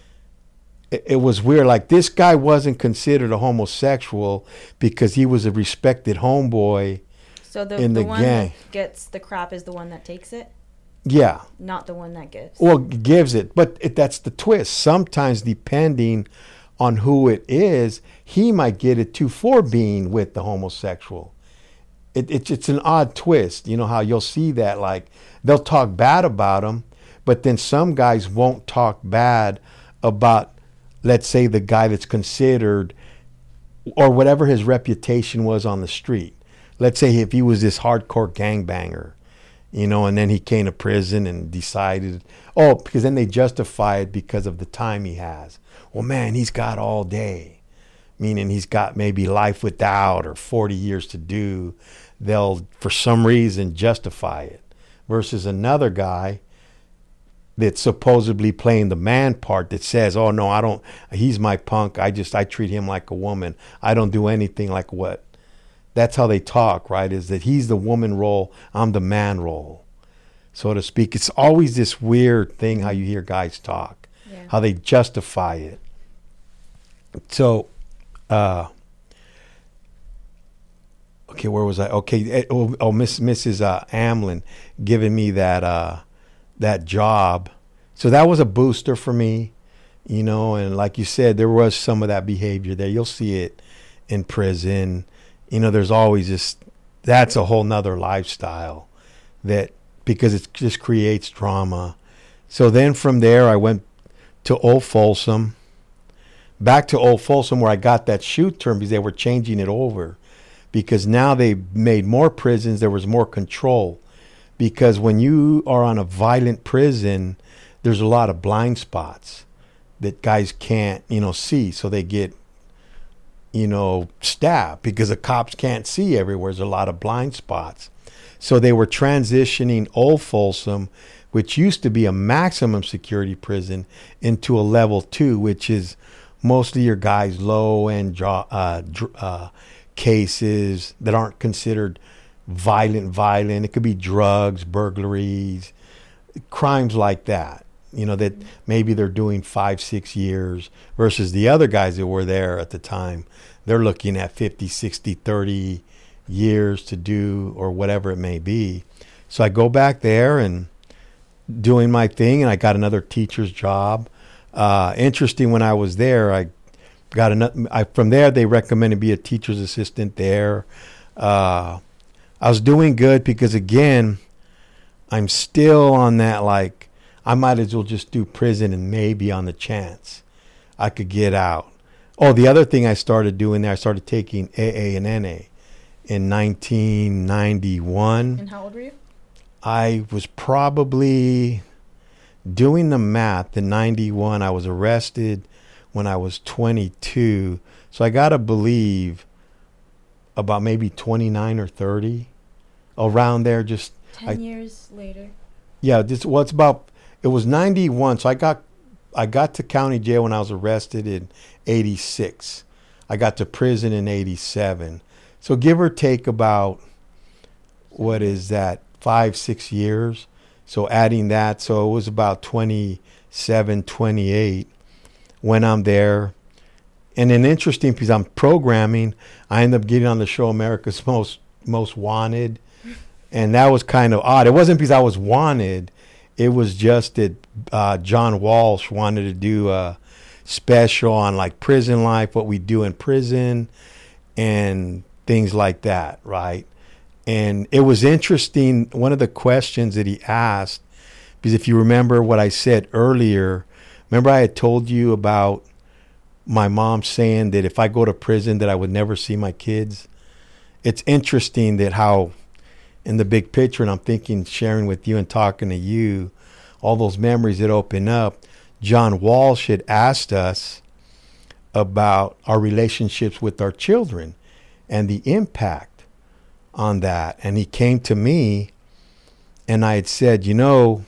It, it was weird. Like, this guy wasn't considered a homosexual because he was a respected homeboy. So the, in the, the one gang. that gets the crap is the one that takes it, Yeah. not the one that gives. Well, gives it. But it, that's the twist. Sometimes, depending on who it is, he might get it too for being with the homosexual. It, it, it's an odd twist. You know how you'll see that, like, they'll talk bad about him, but then some guys won't talk bad about, let's say, the guy that's considered, or whatever his reputation was on the street. Let's say if he was this hardcore gangbanger, you know, and then he came to prison and decided, oh, because then they justify it because of the time he has. Well, man, he's got all day. Meaning he's got maybe life without or forty years to do. They'll, for some reason, justify it. Versus another guy that's supposedly playing the man part that says, oh, no, I don't, he's my punk. I just, I treat him like a woman. I don't do anything like what. That's how they talk, right? Is that he's the woman role, I'm the man role, so to speak. It's always this weird thing how you hear guys talk, Yeah. how they justify it. So, Uh, okay, where was I? Okay, oh, oh Miss Missus Uh, Amlin giving me that uh, that job, so that was a booster for me, you know. And like you said, there was some of that behavior there. You'll see it in prison. You know, there's always this. That's a whole nother lifestyle, that because it just creates drama. So then from there, I went to Old Folsom. Back to Old Folsom, where I got that shoot term, because they were changing it over, because now they made more prisons. There was more control, because when you are on a violent prison, there's a lot of blind spots that guys can't, you know, see. So they get, you know, stabbed because the cops can't see everywhere. There's a lot of blind spots. So they were transitioning Old Folsom, which used to be a maximum security prison, into a level two, which is mostly your guys low end uh, uh, cases that aren't considered violent, violent. It could be drugs, burglaries, crimes like that. You know, that maybe they're doing five, six years versus the other guys that were there at the time. They're looking at fifty, sixty, thirty years to do, or whatever it may be. So I go back there and doing my thing, and I got another teacher's job. Uh, interesting, when I was there, I got another, I, from there, they recommended be a teacher's assistant there. Uh, I was doing good because, again, I'm still on that, like, I might as well just do prison, and maybe on the chance I could get out. Oh, the other thing I started doing there, I started taking A A and N A in nineteen ninety-one. And how old were you? I was probably, doing the math, in ninety-one, I was arrested when I was twenty-two. So I got to believe about maybe twenty-nine or thirty, around there. Just Ten I, years later. Yeah, this, well, it's about, it was ninety-one. So I got I got to county jail when I was arrested in eighty-six. I got to prison in eighty-seven. So give or take about, what is that, five, six years. So adding that, so it was about twenty-seven, twenty-eight when I'm there. And an interesting piece, I'm programming. I end up getting on the show America's Most Most Wanted. And that was kind of odd. It wasn't because I was wanted. It was just that uh, John Walsh wanted to do a special on like prison life, what we do in prison, and things like that, right? And it was interesting, one of the questions that he asked, because if you remember what I said earlier, remember I had told you about my mom saying that if I go to prison that I would never see my kids? It's interesting that how in the big picture, and I'm thinking sharing with you and talking to you, all those memories that open up, John Walsh had asked us about our relationships with our children and the impact on that. And he came to me and I had said, you know,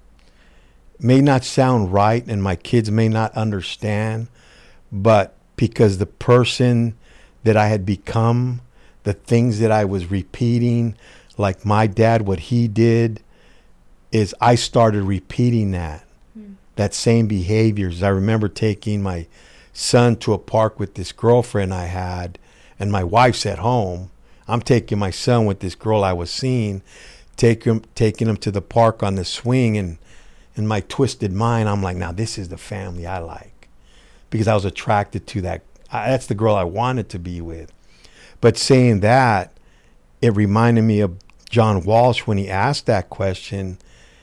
may not sound right and my kids may not understand, but because the person that I had become, the things that I was repeating, like my dad, what he did, is I started repeating that, mm. that same behaviors. I remember taking my son to a park with this girlfriend I had, and my wife's at home. I'm taking my son with this girl I was seeing, take him, taking him to the park on the swing, and in my twisted mind, I'm like, now this is the family I like, because I was attracted to that. I, that's the girl I wanted to be with. But saying that, it reminded me of John Walsh when he asked that question,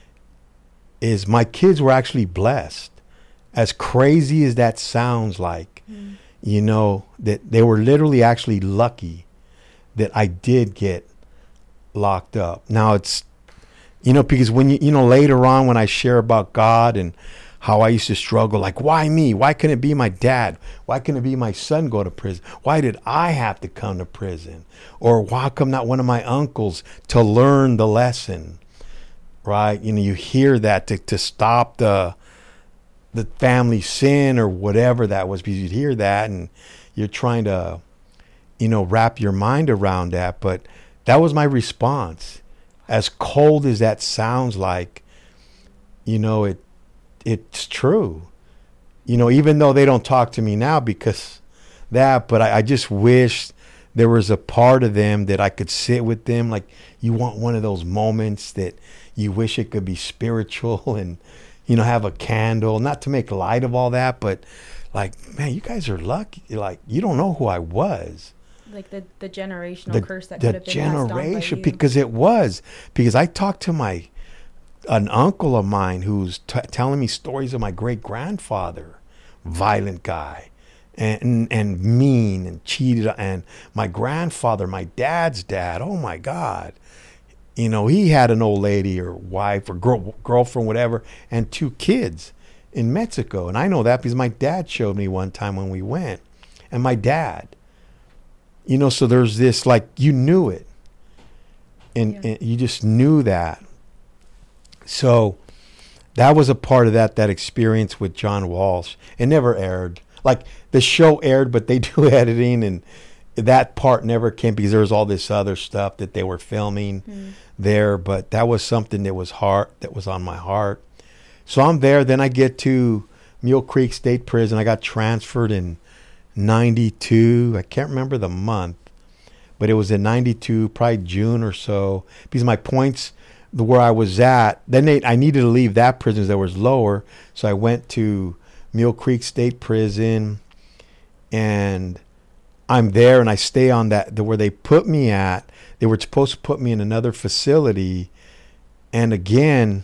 is my kids were actually blessed. As crazy as that sounds like, mm. you know, that they were literally actually lucky that I did get locked up. Now it's, you know, because when you, you know, later on when I share about God and how I used to struggle, like, why me? Why couldn't it be my dad? Why couldn't it be my son go to prison? Why did I have to come to prison? Or why come not one of my uncles to learn the lesson? Right? You know, you hear that to, to stop the the family sin or whatever that was, because you'd hear that and you're trying to, you know, wrap your mind around that. But that was my response. As cold as that sounds like, you know, it it's true. You know, even though they don't talk to me now because that, but I, I just wish there was a part of them that I could sit with them. Like, you want one of those moments that you wish it could be spiritual and, you know, have a candle, not to make light of all that, but like, man, you guys are lucky. Like, you don't know who I was. Like the, the generational the, curse that the could have been generation, passed on by you. Because it was, because I talked to my, an uncle of mine who's t- telling me stories of my great grandfather, violent guy, and and mean and cheated, and my grandfather, my dad's dad, oh my God, you know, he had an old lady or wife or girl, girlfriend, whatever, and two kids in Mexico. And I know that because my dad showed me one time when we went, and my dad, you know, so there's this, like, you knew it, and, yeah. and you just knew that. So that was a part of that, that experience with John Walsh. It never aired. Like, the show aired, but they do editing, and that part never came because there was all this other stuff that they were filming mm. there. But that was something that was hard, that was on my heart. So I'm there. Then I get to Mule Creek State Prison. I got transferred in ninety-two. I can't remember the month, but it was in ninety-two, probably June or so, because my points, the where I was at, then they, I needed to leave that prison that was lower. So I went to Mule Creek State Prison, and I'm there, and I stay on that, the, where they put me at. They were supposed to put me in another facility. And again,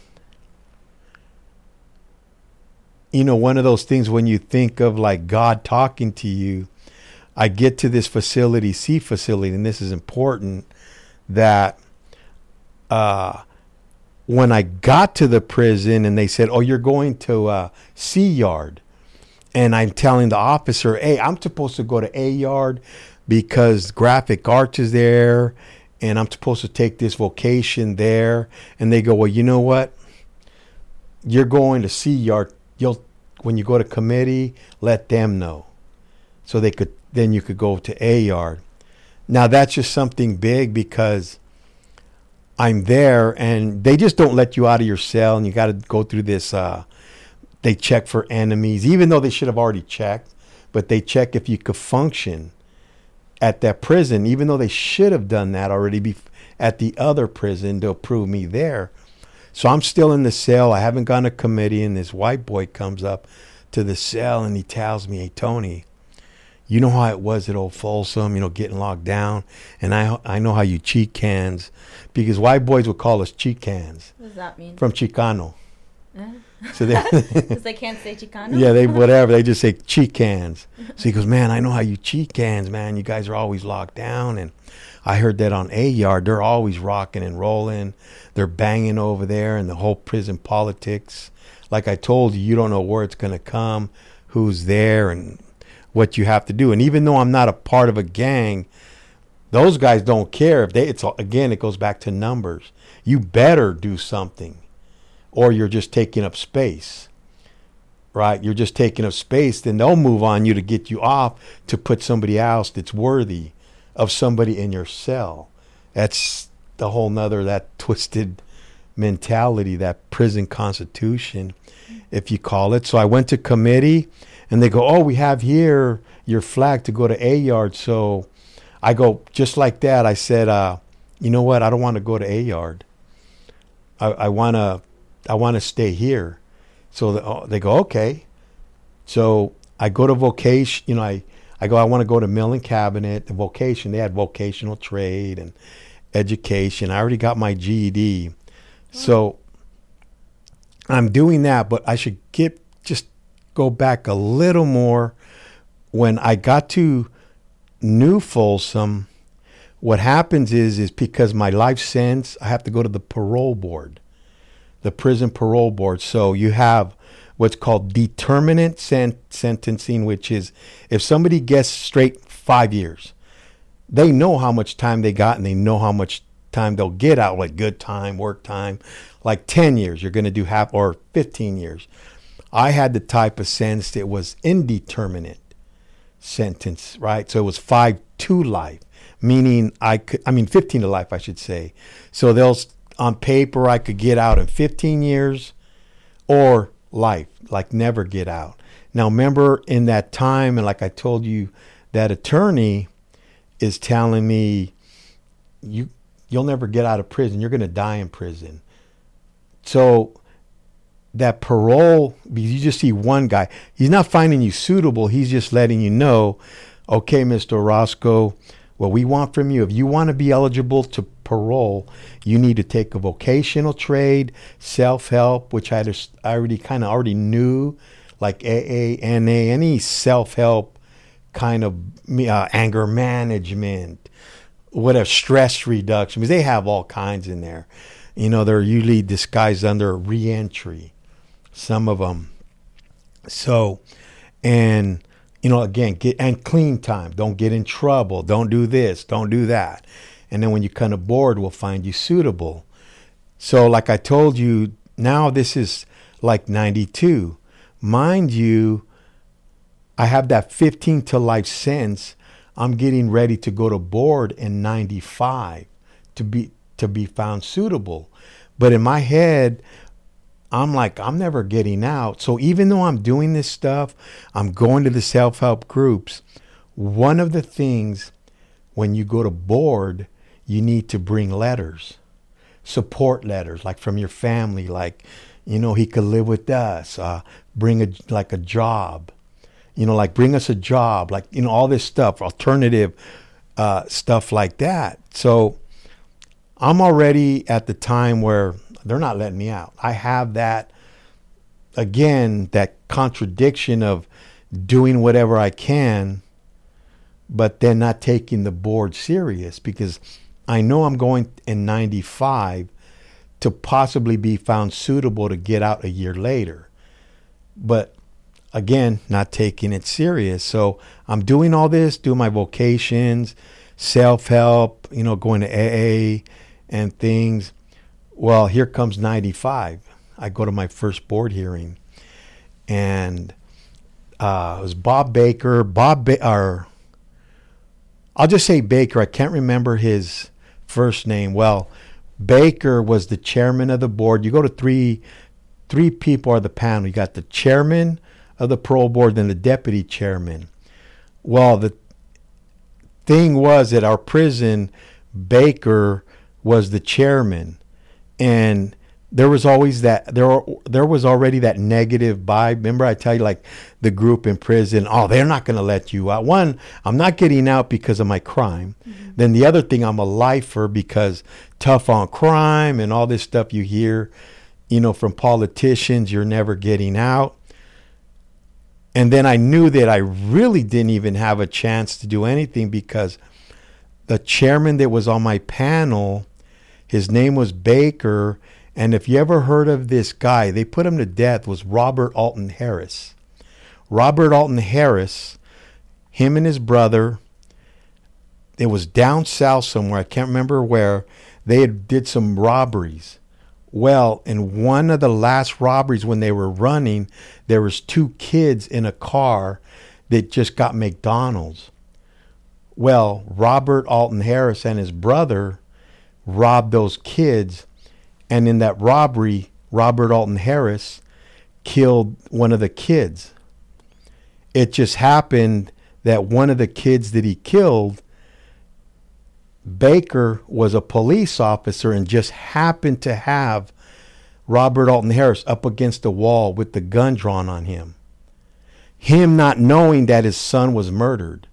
you know, one of those things when you think of like God talking to you, I get to this facility, C facility, and this is important, that uh, when I got to the prison and they said, oh, you're going to uh, C yard. And I'm telling the officer, hey, I'm supposed to go to A yard because graphic arts is there, and I'm supposed to take this vocation there. And they go, well, you know what? You're going to C yard. You'll when you go to committee, let them know. So they could, then you could go to A-Yard. Now that's just something big because I'm there and they just don't let you out of your cell and you got to go through this. Uh, they check for enemies, even though they should have already checked, but they check if you could function at that prison, even though they should have done that already be- at the other prison to approve me there. So I'm still in the cell. I haven't gone to committee and this white boy comes up to the cell and he tells me, hey, Tony, you know how it was at Old Folsom, you know, getting locked down. And I I know how you cheat cans because white boys would call us cheat cans. What does that mean? From Chicano. Uh, So they, Because they can't say Chicano? yeah, they whatever. They just say cheat cans. So he goes, man, I know how you cheat cans, man. You guys are always locked down. And I heard that on A-Yard. They're always rocking and rolling. They're banging over there and the whole prison politics. Like I told you, you don't know where it's going to come, who's there, and what you have to do. And even though I'm not a part of a gang, those guys don't care if they, it's again, it goes back to numbers. You better do something or you're just taking up space, right? You're just taking up space. Then they'll move on you to get you off to put somebody else that's worthy of somebody in your cell. That's the whole nother, that twisted mentality, that prison constitution, if you call it. So I went to committee. And they go, oh, we have here your flag to go to A-Yard. So I go, just like that, I said, uh, you know what? I don't want to go to A-Yard. I, I want to I want to stay here. So the, oh, they go, okay. So I go to vocation. You know, I, I go, I want to go to mill and cabinet. The vocation, they had vocational trade and education. I already got my G E D. Wow. So I'm doing that, but I should get just go back a little more. When I got to New Folsom, what happens is is because my life sentence, I have to go to the parole board, the prison parole board. So you have what's called determinate sen- sentencing, which is if somebody gets straight five years, they know how much time they got and they know how much time they'll get out, like good time, work time. Like ten years, you're going to do half, or fifteen years. I had the type of sentence that was indeterminate sentence, right? So it was five to life, meaning I could, I mean, fifteen to life, I should say. So they'll, on paper, I could get out in fifteen years or life, like never get out. Now, remember in that time, and like I told you, that attorney is telling me, you, you'll never get out of prison. You're going to die in prison. So that parole, because you just see one guy, he's not finding you suitable. He's just letting you know, okay, Mister Orozco, what we want from you, if you want to be eligible to parole, you need to take a vocational trade, self-help, which I just I already kind of already knew, like A A, N A, any self-help kind of uh, anger management, whatever, stress reduction, because they have all kinds in there. You know, they're usually disguised under reentry, some of them. So, and, you know, again, get and clean time. Don't get in trouble. Don't do this. Don't do that. And then when you kind of bored, we'll find you suitable. So like I told you, now this is like ninety-two. Mind you, I have that fifteen to life sentence. I'm getting ready to go to board in ninety-five to be to be found suitable. But in my head, I'm like, I'm never getting out. So even though I'm doing this stuff, I'm going to the self-help groups. One of the things when you go to board, you need to bring letters, support letters, like from your family, like, you know, he could live with us, uh, bring a, like a job, you know, like bring us a job, like, you know, all this stuff, alternative uh, stuff like that. So I'm already at the time where they're not letting me out. I have that, again, that contradiction of doing whatever I can, but then not taking the board serious, because I know I'm going in ninety-five to possibly be found suitable to get out a year later. But again, not taking it serious. So I'm doing all this, doing my vocations, self-help, you know, going to A A and things. Well, here comes ninety-five. I go to my first board hearing. and uh, it was Bob Baker. Bob ba- or I'll just say Baker. I can't remember his first name. Well, Baker was the chairman of the board. You go to three, three people are the panel. You got the chairman of the parole board, then the deputy chairman. Well, the thing was at our prison, Baker was the chairman, and there was always that there there was already that negative vibe. Remember, I tell you, like the group in prison, oh, they're not going to let you out. One, I'm not getting out because of my crime. Mm-hmm. Then the other thing, I'm a lifer because tough on crime and all this stuff you hear, you know, from politicians. You're never getting out. And then I knew that I really didn't even have a chance to do anything because the chairman that was on my panel, his name was Baker. And if you ever heard of this guy, they put him to death, was Robert Alton Harris. Robert Alton Harris, him and his brother, it was down south somewhere, I can't remember where, they had did some robberies. Well, in one of the last robberies when they were running, there was two kids in a car that just got McDonald's. Well, Robert Alton Harris and his brother robbed those kids. And in that robbery, Robert Alton Harris killed one of the kids. It just happened that one of the kids that he killed, Baker was a police officer and just happened to have Robert Alton Harris up against the wall with the gun drawn on him. Him not knowing that his son was murdered.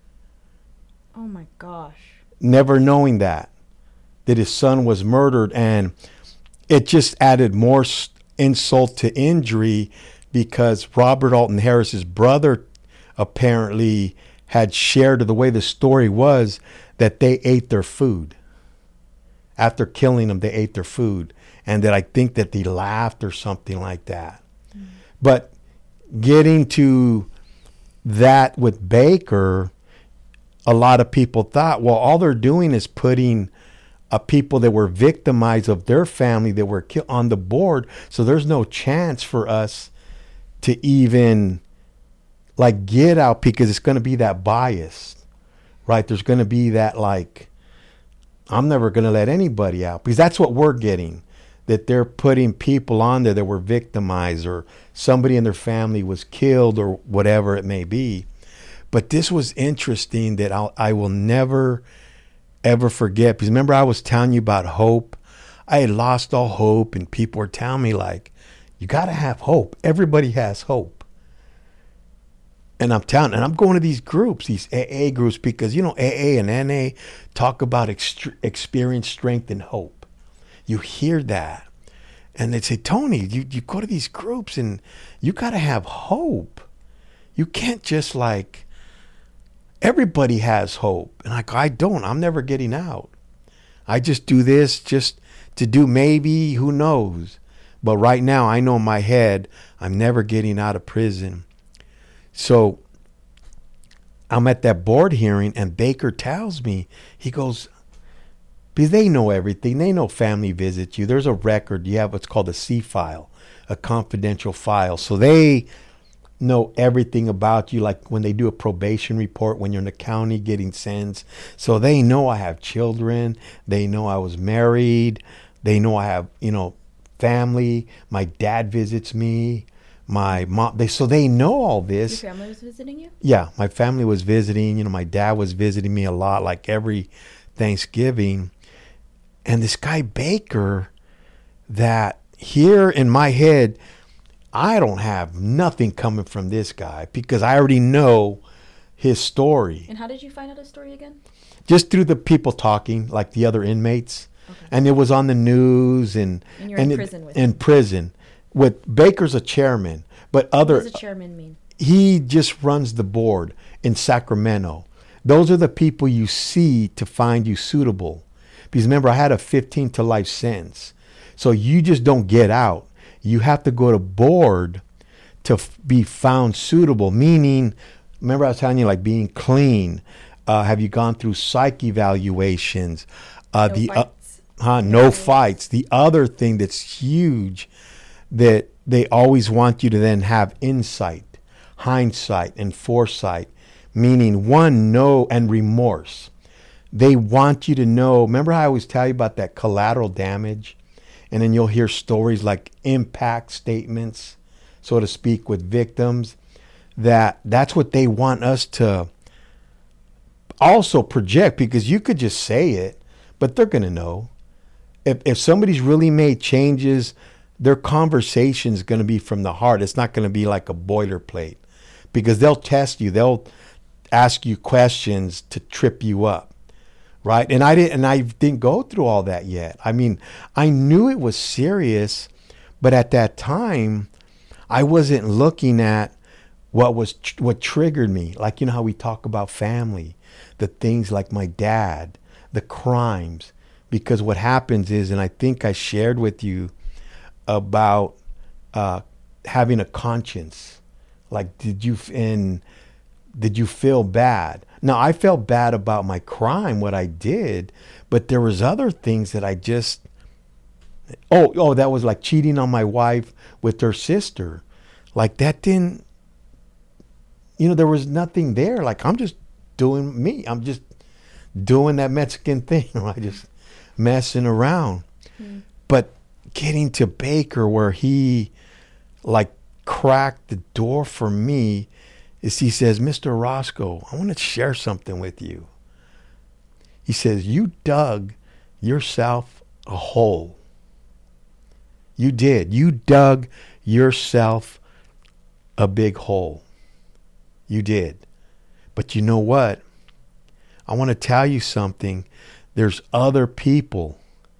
Oh my gosh. Never knowing that, that his son was murdered. And it just added more insult to injury because Robert Alton Harris's brother apparently had shared the way the story was that they ate their food. After killing them, they ate their food. And that I think that they laughed or something like that. Mm. But getting to that with Baker, a lot of people thought, well, all they're doing is putting Uh, people that were victimized of their family that were killed on the board. So there's no chance for us to even like get out because it's going to be that bias, right? There's going to be that like, I'm never going to let anybody out because that's what we're getting, that they're putting people on there that were victimized or somebody in their family was killed or whatever it may be. But this was interesting that I'll, I will never ever forget, because remember I was telling you about hope. I had lost all hope and people were telling me like, you got to have hope. Everybody has hope. And I'm telling, and I'm going to these groups, these A A groups, because you know A A and N A talk about ext- experience, strength, and hope. You hear that and they say, Tony, you, you go to these groups and you got to have hope. You can't just like, everybody has hope. And like, I don't, I'm never getting out. I just do this just to do maybe, who knows? But right now I know in my head, I'm never getting out of prison. So I'm at that board hearing and Baker tells me, he goes, because they know everything. They know family visits you. There's a record. You have what's called a C file, a confidential file. So they know everything about you, like when they do a probation report when you're in the county getting sentenced. So they know I have children. They know I was married. They know I have, you know, family. My dad visits me. My mom, they so they know all this. Your family was visiting you? Yeah, my family was visiting. You know, my dad was visiting me a lot, like every Thanksgiving. And this guy Baker, that here in my head, I don't have nothing coming from this guy because I already know his story. And how did you find out his story again? Just through the people talking, like the other inmates. Okay. And it was on the news. And, and you're and in it, prison with In him. prison. With Baker's a chairman. But other. What does a chairman mean? He just runs the board in Sacramento. Those are the people you see to find you suitable. Because remember, I had a fifteen to life sentence. So you just don't get out. You have to go to board to f- be found suitable. Meaning, remember I was telling you, like being clean. Uh, have you gone through psych evaluations? Uh, no the fights. Uh, huh, no fights. The other thing that's huge that they always want you to then have insight, hindsight, and foresight, meaning one, know, and remorse. They want you to know. Remember how I always tell you about that collateral damage? And then you'll hear stories like impact statements, so to speak, with victims. That that's what they want us to also project, because you could just say it, but they're going to know. If if somebody's really made changes, their conversation is going to be from the heart. It's not going to be like a boilerplate, because they'll test you. They'll ask you questions to trip you up. Right. And I didn't and I didn't go through all that yet. I mean, I knew it was serious, but at that time, I wasn't looking at what was tr- what triggered me. Like, you know how we talk about family, the things like my dad, the crimes, because what happens is, and I think I shared with you about uh, having a conscience. Like, did you and did you feel bad? Now, I felt bad about my crime, what I did, but there was other things that I just, oh, oh, that was like cheating on my wife with her sister. Like, that didn't, you know, there was nothing there. Like, I'm just doing me. I'm just doing that Mexican thing. I just messing around. Mm. But getting to Baker, where he like cracked the door for me, is he says, Mister Roscoe, I want to share something with you. He says, you dug yourself a hole. You did. You dug yourself a big hole. You did. But you know what? I want to tell you something. There's other people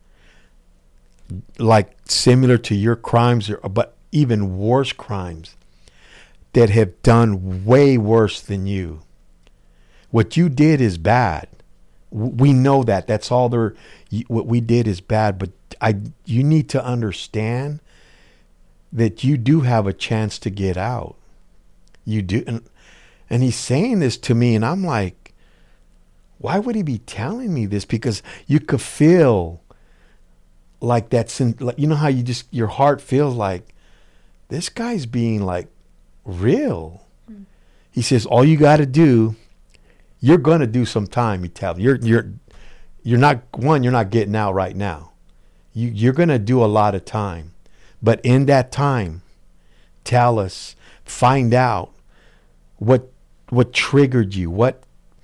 like similar to your crimes, but even worse crimes, that have done way worse than you. What you did is bad. We know that. That's all there. What we did is bad. But I, you need to understand that you do have a chance to get out. You do. And, and he's saying this to me, and I'm like, why would he be telling me this? Because you could feel like that's, like, you know how you just, your heart feels like, this guy's being like, real. Mm. He says, all you got to do, you're going to do some time. He tells you, you're, you're, you're not, one, you're not getting out right now. You, you're going to do a lot of time. But in that time, tell us, find out what, what triggered you, what,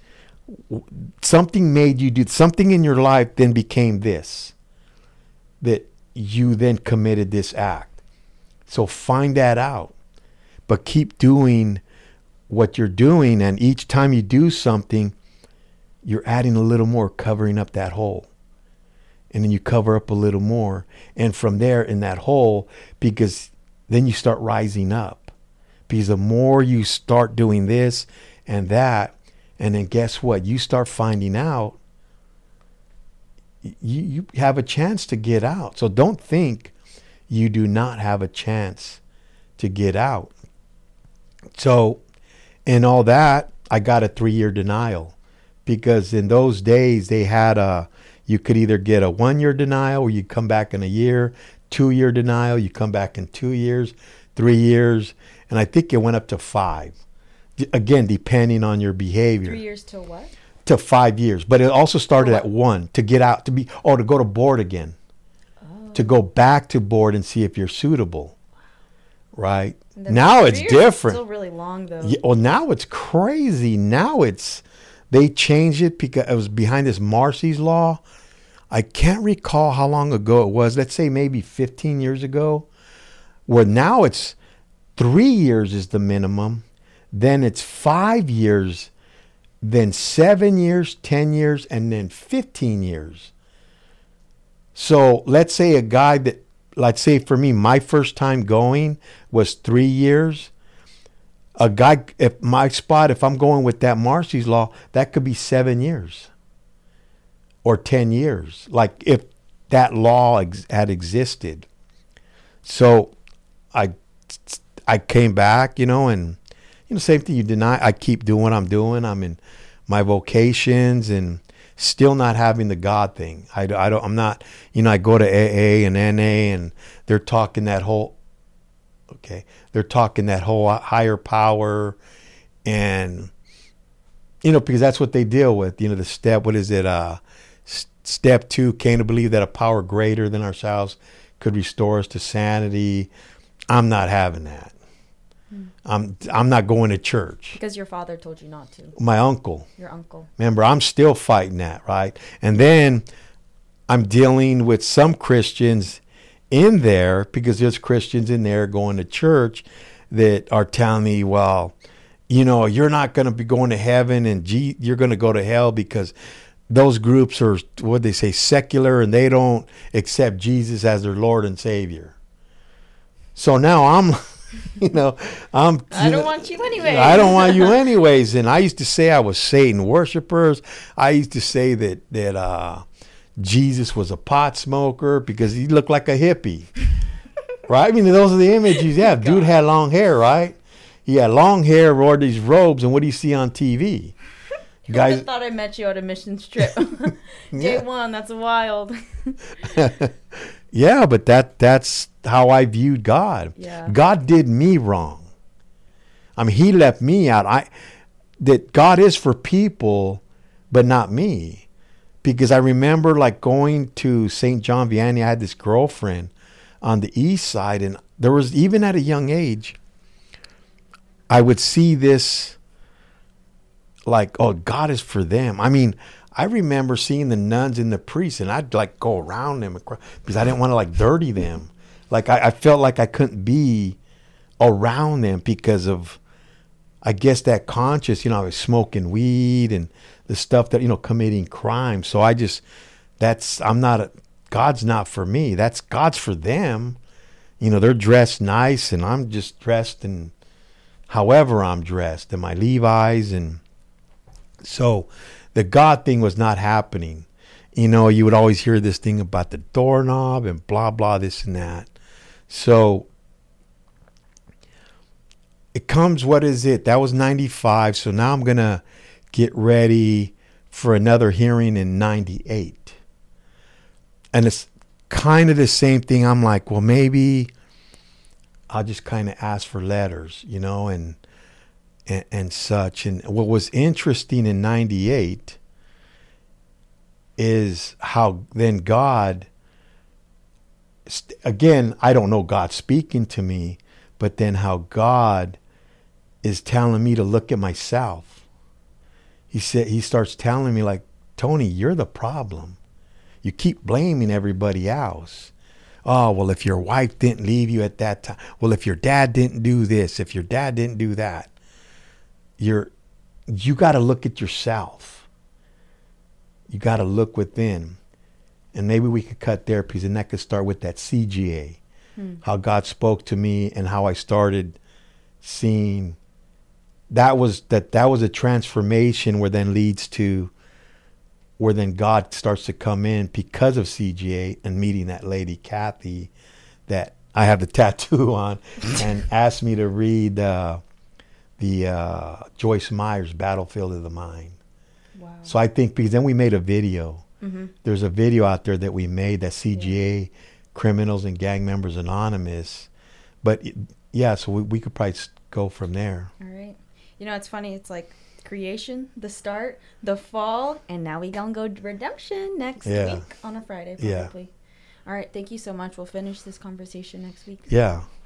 something made you do, something in your life then became this, that you then committed this act. So find that out. But keep doing what you're doing, and each time you do something, you're adding a little more, covering up that hole. And then you cover up a little more. And from there, in that hole, because then you start rising up. Because the more you start doing this and that, and then guess what? You start finding out, you, you have a chance to get out. So don't think you do not have a chance to get out. So in all that, I got a three-year denial, because in those days they had a, you could either get a one-year denial or you come back in a year, two-year denial, you come back in two years, three years, and I think it went up to five. D- again, depending on your behavior. Three years to what? To five years. But it also started at one, to get out, to be, oh, to go to board again. Oh. To go back to board and see if you're suitable. Right? Now it's different. Still really long though. Yeah, well, now it's crazy. Now it's, they changed it because it was behind this Marsy's law. I can't recall how long ago it was. Let's say maybe fifteen years ago. Where now it's three years is the minimum. Then it's five years. Then seven years, ten years, and then fifteen years. So let's say a guy that, let's say for me, my first time going was three years. A guy, if my spot, if I'm going with that Marsy's law, that could be seven years or ten years. Like if that law ex- had existed. So I, I came back, you know, and, you know, same thing, you deny, I keep doing what I'm doing. I'm in my vocations and still not having the God thing. I, I don't, I'm not, you know, I go to A A and N A and they're talking that whole Okay. They're talking that whole higher power and, you know, because that's what they deal with. You know, the step, what is it? Uh, s- step two, came to believe that a power greater than ourselves could restore us to sanity. I'm not having that. Mm. I'm I'm not going to church. Because your father told you not to. My uncle. Your uncle. Remember, I'm still fighting that, right? And then I'm dealing with some Christians in there, because there's Christians in there going to church that are telling me, well, you know, you're not going to be going to heaven and G- you're going to go to hell because those groups are, what they say, secular, and they don't accept Jesus as their Lord and Savior. So now I'm, you know, I'm. I don't want you anyways. I don't want you anyways. And I used to say I was Satan worshipers. I used to say that that uh, Jesus was a pot smoker because he looked like a hippie, right? I mean, those are the images. Yeah, God. Dude had long hair, right? He had long hair, wore these robes, and what do you see on T V? Who Guys, would have thought I met you at a mission trip? Day yeah. one, that's wild. Yeah, but that that's how I viewed God. Yeah. God did me wrong. I mean, he left me out. I that God is for people, but not me. Because I remember like going to Saint John Vianney. I had this girlfriend on the east side, and there was, even at a young age, I would see this like, oh, God is for them. I mean, I remember seeing the nuns and the priests, and I'd like go around them because I didn't want to like dirty them. Like I, I felt like I couldn't be around them because of, I guess, that conscious, you know, I was smoking weed and the stuff that, you know, committing crime. So I just, that's, I'm not, a, God's not for me. That's, God's for them. You know, they're dressed nice and I'm just dressed in however I'm dressed, in my Levi's. And so the God thing was not happening. You know, you would always hear this thing about the doorknob and blah, blah, this and that. So it comes, what is it? That was ninety-five. So now I'm going to get ready for another hearing in ninety-eight. And it's kind of the same thing. I'm like, well, maybe I'll just kind of ask for letters, you know, and, and, and such. And what was interesting in ninety-eight is how then God, again, I don't know God speaking to me, but then how God is telling me to look at myself. He said, he starts telling me like, Tony, you're the problem. You keep blaming everybody else. Oh, well, if your wife didn't leave you at that time. Well, if your dad didn't do this, if your dad didn't do that, you're, you got to look at yourself. You got to look within. And maybe we could cut there, because then that could start with that C G A. Hmm. How God spoke to me and how I started seeing. That was that that was a transformation where then leads to where then God starts to come in because of C G A and meeting that lady, Kathy, that I have the tattoo on, and asked me to read uh, the uh, Joyce Meyer's Battlefield of the Mind. Wow. So I think, because then we made a video. Mm-hmm. There's a video out there that we made, that C G A, yeah. Criminals and Gang Members Anonymous. But yeah, so we, we could probably go from there. All right. You know, it's funny. It's like creation, the start, the fall, and now we gonna go redemption next yeah. week on a Friday, probably. Yeah. All right. Thank you so much. We'll finish this conversation next week. Yeah.